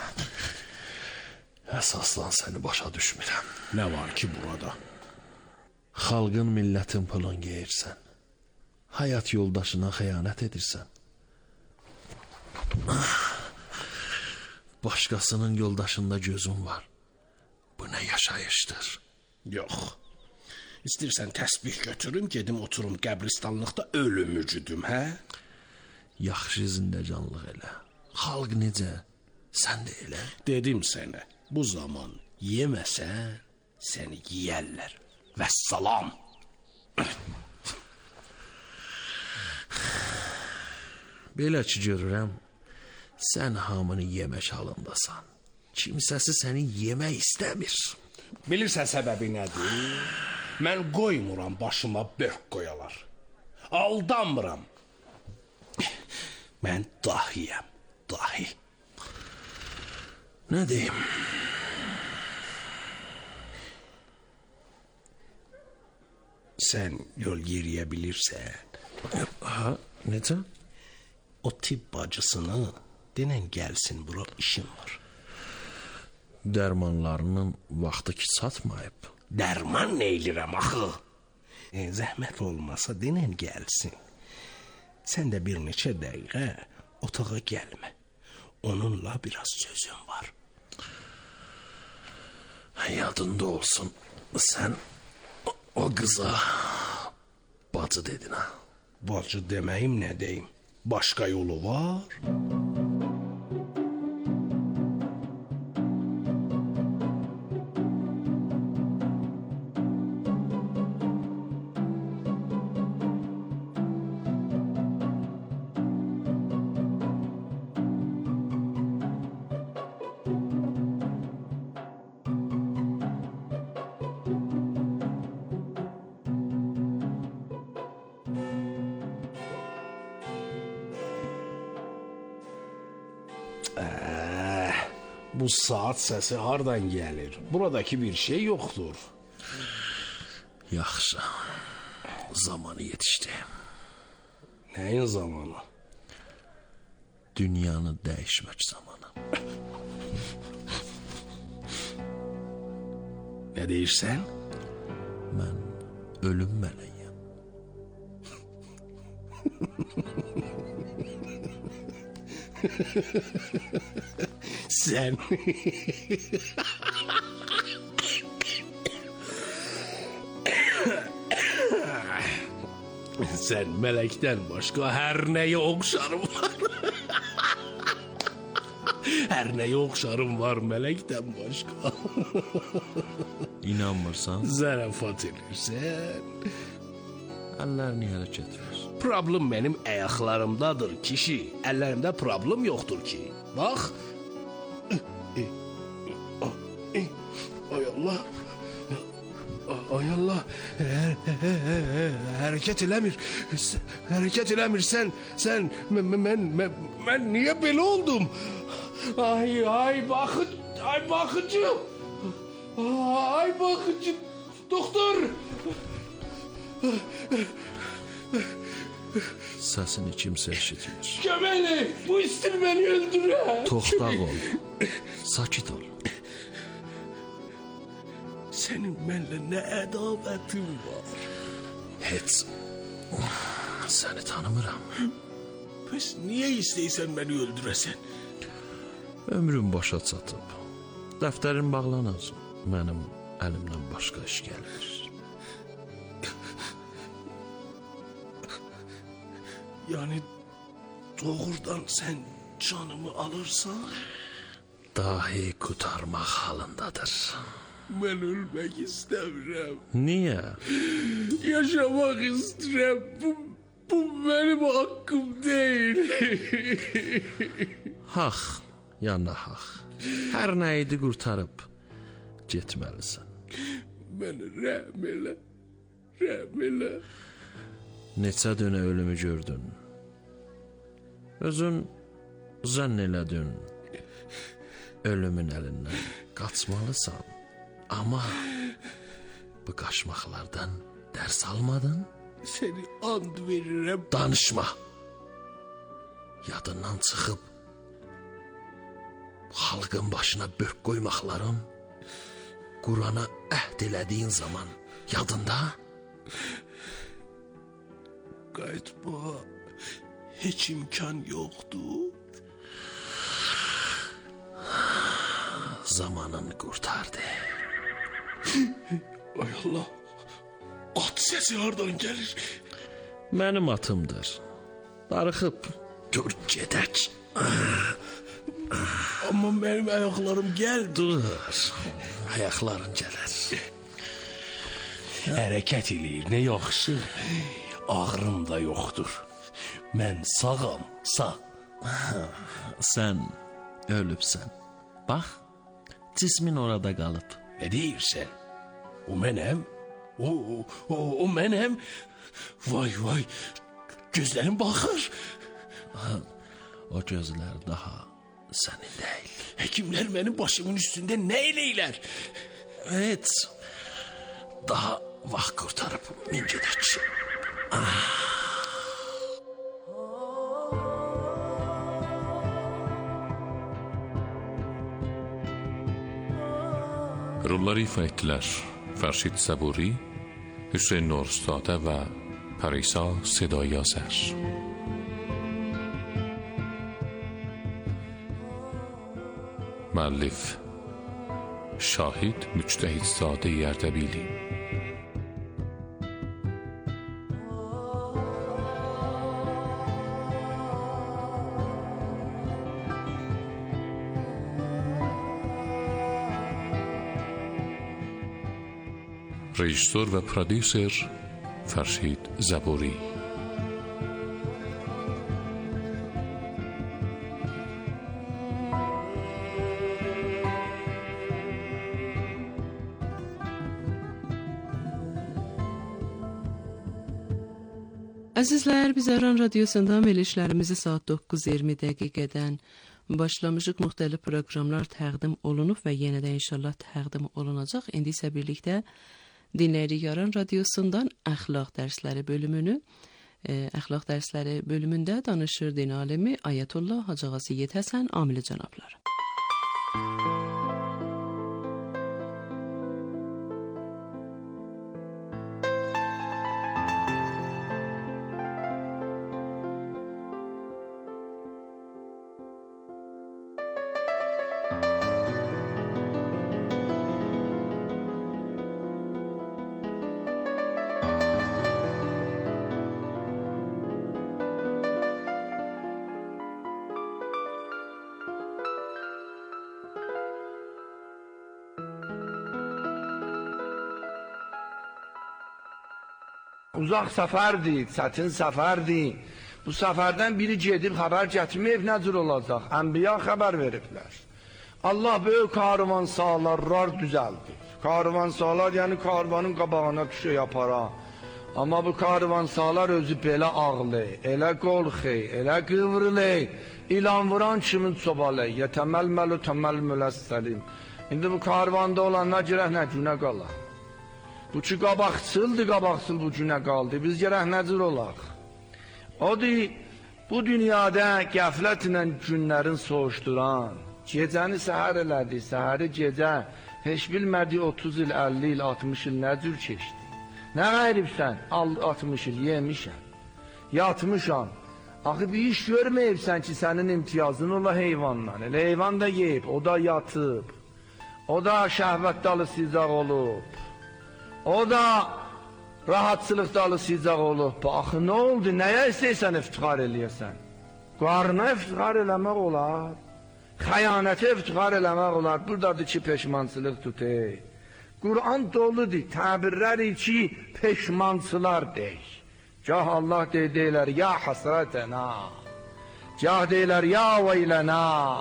Əsaslan səni başa düşmürəm. Nə var ki burada? Xalqın, millətin pulun yeyirsən. Həyat yoldaşına xəyanət edirsən. Başqasının yoldaşında gözün var. Bu nə yaşayışdır? Yox. İstəyirsən təsbih götürüm, gedim oturum qəbristanlıqda ölüm ücüdüm, hə? Yaxşı zindəcanlıq elə. Xalq necə? Sən də elə. Dedim sənə, bu zaman yeməsən, səni yeyərlər. Vəssalam. Belə ki görürəm, Sən hamını yemək halındasan. Kimsəsi səni yemək istəmir. Bilirsən səbəbi nədir? Mən qoymuram başıma börk qoyalar. Aldanmıram. Mən dahiyəm, dahi. Nə deyim? Sən yol yeriyə bilirsən. Ha, necə? O tibb bacısını denən gəlsin, bura işim var. Dərmanlarının vaxtı ki çatmayıb. Dərman nə elirəm axı? E, zəhmət olmasa denən gəlsin. Sən də bir neçə dəqiqə otağa gəlmə. Onunla biraz sözüm var. Yadında olsun, sən o, o qıza bacı dedin ha. Bacı deməyim nə deyim? Başqa yolu var? Bu saat səsi hardan gəlir? Buradakı bir şey yoxdur. Yaxşı. Zamanı yetişdi. Nəyin zamanı? Dünyanı dəyişmək zamanı. Nə deyirsən? Mən ölüm mələyəm. Sən Sən mələkdən başqa hər nəyə oxşarım var. Hər nəyə oxşarım var mələkdən başqa. İnanmırsan? Zarafat edirsən. Əllərini hərəkət ver. Problem mənim ayaqlarımdadır kişi. Əllərimdə problem yoxdur ki. Bax. Ay Allah. Ay Allah. Hərəkət eləmir. Hərəkət eləmir. Sən, sən, mən, mən, mən, mən niyə belə oldum? Ay, ay, baxın, ay, baxıcı. Ay, baxıcı. Doktor. Səsini kimsə eşitmir. Gömeli, bu istir beni öldürür. Toxtaq ol. Sakit ol. Senin mənlə nə ədalətin var? Heç. Səni tanımıram. Bəs niyə istəyirsən məni öldürəsən? Ömrüm başa çatıb. Dəftərin bağlanır. Mənim əlimdən başqa iş gəlmir. Yani doğrudan sən canımı alırsan? Dahi kurtarmaq halındadır. Mən ölmək istəmirəm. Niyə? Yaşamaq istəyirəm. Bu, bu mənim haqqım deyil. Haq, ya nahaq. Hər nə idi qurtarıb getməlisən. Mənə rəhm elə. Rəhm elə. Neçə dönə ölümü gördün. Özün zənn elədin. Ölümün əlindən qaçmalısan. Amma bu qaçmaqlardan dərs almadın. Səni and verirəm. Danışma. Yadından çıxıb xalqın başına börk qoymaqların Qurana əhd elədiyin zaman yadında? Qayıtmağa heç imkan yoxdur. Zamanın qurtardı. Ay Allah. At səsi hardan gəlir? Mənim atımdır. Darıxıb gör gedək. Amma mənim ayaqlarım gəldi. Dur. Ayaqların gələr. Hərəkət eləyir, nə yaxşı. Ağrım da yoxdur. Mən sağam, sağ. Sən ölübsən. Bax, cismin orada qalıb. Ne deyirsən? O mənəm? O, o, o, o mənəm? Vay vay, gözlərim baxır. O gözlər daha sənin deyil. Həkimlər mənim başımın üstündə nə eləylər? Heç daha vaxt qurtarıb min gedək. Rolları ifa etdilər Fərşid Səburi, Hüseyn Norustadə və Pərisa Sedai Azər. Müəllif Şahid Müctəhidzadə Ərdəbili. Rejissor və prodüser Fərşid Səburi. Əzizlər, biz Əran Radiosundan verilişlərimizi saat doqquz iyirmi dəqiqədən başlamışıq. Müxtəlif proqramlar təqdim olunub və yenə də inşallah təqdim olunacaq. İndi isə birlikdə dinləyirik Əran Radiosundan əxlaq dərsləri bölümünü. E, əxlaq dərsləri bölümündə danışır din alimi Ayətullah Hacı Seyid Həsən Amili cənablar. Uzaq səfərdir, çətin səfərdir. Bu səfərdən biri gedib xəbər gətirməyib necür olacaq? Ənbiya xəbər veriblər. Allah böyük karvansalarlar düzəldir. Karvansalar yəni karvanın qabağına düşə yapara. Amma bu karvansalar özü belə ağlı, elə qorxu, elə qıvrılı. İlan vuran kimin çobalı, yetəməlməlu təməlmüləssəlim. İndi bu karvanda olanlar girək nə günə qala. Bu ki qabaqçıldır, qabaqçıl bu günə qaldı. Biz gərək nəcür olaq? Odur, bu dünyada qəflətlə günlərin soğuşduran, gecəni səhər elədi, səhəri gecə, heç bilmədi otuz il, əlli il, altmış il nə cür keçdi? Nə qayribsən? altmış il yemişəm, yatmışam. Axı bir iş görməyibsən ki, sənin imtiyazın ola heyvandan. Elə heyvan da yeyib, o da yatıb, o da şəhvət dalı sizaq olub. O da rahatçılıq dalı sizaq olub. Axı, nə oldu? Nəyə istəysən iftixar eləyəsən? Qarına iftixar eləmək olar. Xəyanətə iftixar eləmək olar. Buradadır ki, peşmançılıq tutay. Qur'an doludur. Təbirləri ki, peşmançılar deyik. Gah Allah dey deyilər, ya hasrətənə. Gah deyilər, ya veylənə.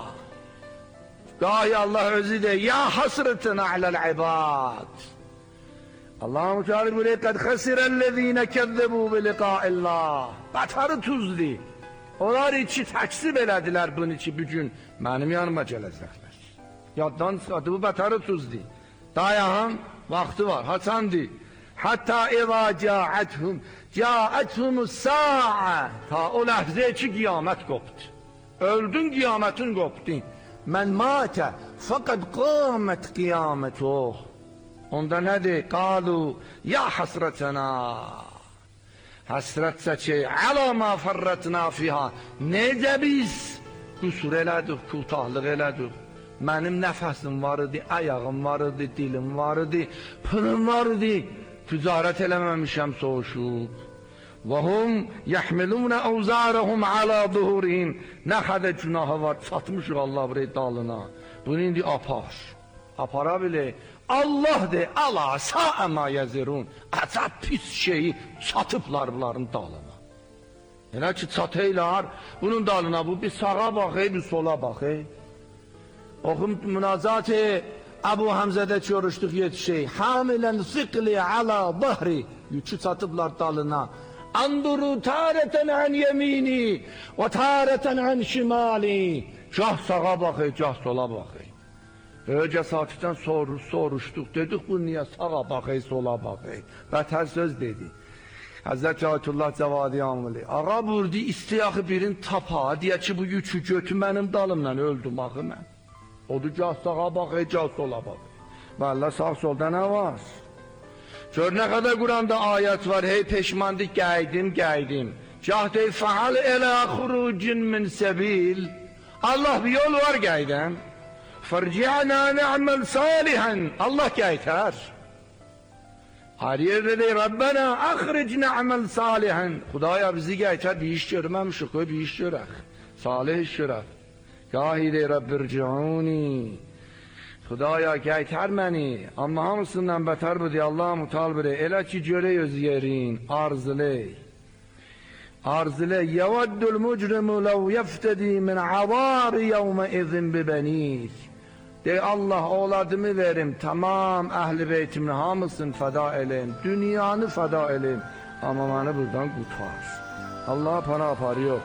Gah Allah özü dey, ya hasrətənə aləl-ibad. Allah-u Teala buyuruyor, قَدْ خَسِرَ الَّذ۪ينَ كَذَّبُوا بِلِقَاءِ اللّٰهِ Bətarı tuzdur. Onlar içi təksib elədilər bunun içi bugün. Mənim yanıma gələcəklər. Yaddan çıxadı, bu bətarı tuzdur. Dayan, vaxtı var, haçandır. Hatta اِذَا جَاءَتْهُمْ جَاءَتْهُمُ السَّاعَ Ta o ləhzəyə ki, qiyamət qopdu. Öldün, qiyamətin qopdu. Mən mətə, fəqəd qamət qiyamətuh. Onda nədir? Qalu, ya hasrətənə. Həsrət çəkək, əla ma fərrətnə fiha. Necə biz qüsur elədik, kutahlıq elədik. Mənim nəfəsim var idi, ayağım var idi, dilim var idi, pılım var idi. Ticarət eləməmişəm soğuşub. Və hum yəhmilunə əvzərəhum alə zuhurihim. Nə qədər günahı var, çatmışıq Allah buraya dalına. Bunu indi apar. Apara bile. Allah de, ala sa'ma yazirun. Əcəb pis şeyi çatıblar bunların dalına. Elə ki çatıylar, bunun dalına bu bir sağa bakıyor, bir sola bakıyor. Oxum münazat-ı Əbu Həmzədə görüşdük yetişey. Hamilen sıqli ala bahri. Yükü çatıblar dalına. Anduru tareten an yemini ve tareten an şimali. Gah sağa bakıyor, gah sola bakıyor. Öyle saatçıdan sor, soruştuk. Dedik bu niye sağa bakıyor, sola bakıyor. Beter söz dedi. Hazreti Ayetullah Cevadi Amili. Ağa vurdu istiyakı birin tapa. Diye ki bu yükü götü benim dalımdan öldüm axı mən. Odur gah sağa bakıyor, gah sola bakıyor. Vallahi sağ solda ne var? Gör ne kadar Kur'an'da ayet var. Hey peşmandık gaydim gaydim. Gah dey faal ela hurucin min sebil. Allah bir yol var gaydim. Ferci'na ne'mel salihan. Allah gayter. Her yerde dey Rabbena ahric ne'mel salihan. Xudaya bizi gayter bir iş görmemişik, bir iş görək. Salih iş görək. Gahi dey Rabbirci'uni. Xudaya gayter məni. Amma hamısından beter bu dey Allah mutal bire. Elə ki görey öz yerin. Arzıley. Arzile yevaddul mucrimu lev yeftedi min avari yevme izin bibenir. De Allah oğladımı verim, tamam ehli beytimin hamısını feda eleyim, dünyanı feda eleyim, ama beni buradan kurtar. Allah'a pana aparı yok.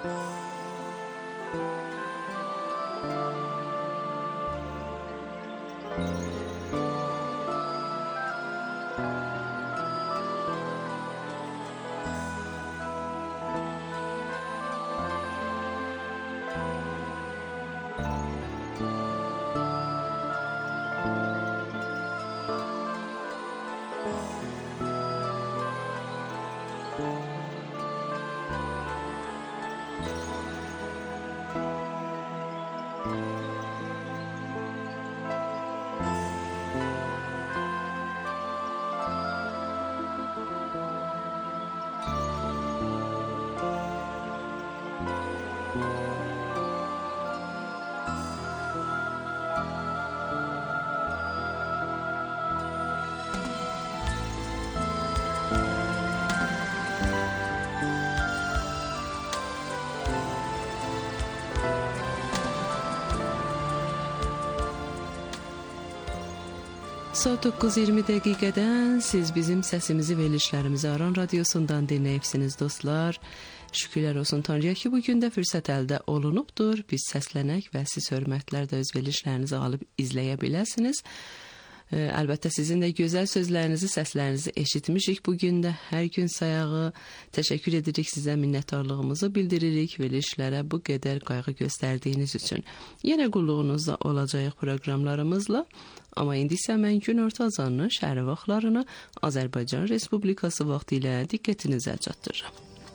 Saat doqquz iyirmi dəqiqədən siz bizim səsimizi verilişlərimizi Aran Radiosundan dinləyibsiniz dostlar. Şükürlər olsun Tanrıya ki, bugün də fürsət əldə olunubdur. Biz səslənək və siz hörmətlər də öz verilişlərinizi alıb izləyə biləsiniz. Ə, əlbəttə sizin də gözəl sözlərinizi, səslərinizi eşitmişik bugün də. Hər gün sayağı təşəkkür edirik, sizə minnətdarlığımızı bildiririk verilişlərə bu qədər qayğı göstərdiyiniz üçün. Yenə qulluğunuzda olacaq proqramlarımızla. Amma indi isə mən gün orta azanlı şəhər vaxtlarını Azərbaycan Respublikası vaxtı ilə diqqətinizə çatdırıram.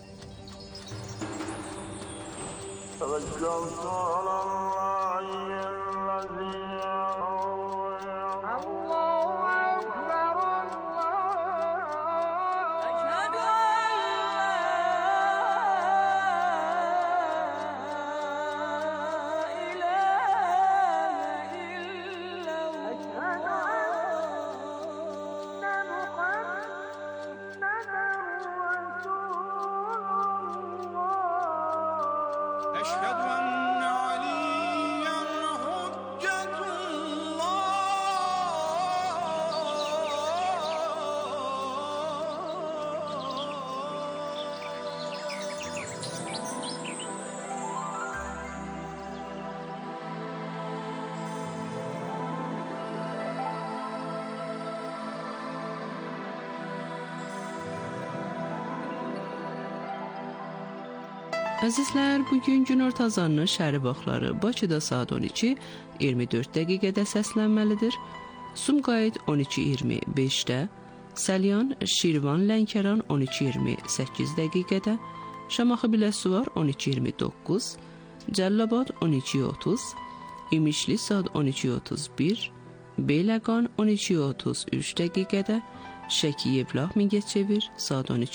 Əzizlər, bugün gün ortazanlı şəhəri vaxtları Bakıda saat on iki iyirmi dörd dəqiqədə səslənməlidir. Sumqayıt on iki iyirmi beşdə, Səlyan, Şirvan, Lənkəran on iki iyirmi səkkiz dəqiqədə, Şamaxı Biləsuvar on iki iyirmi doqquz, Cəllabad on iki otuz, İmişli saat on iki otuz bir, Beyləqan on iki otuz üç dəqiqədə, Şəki Yevlax Mingəçevir saat on iki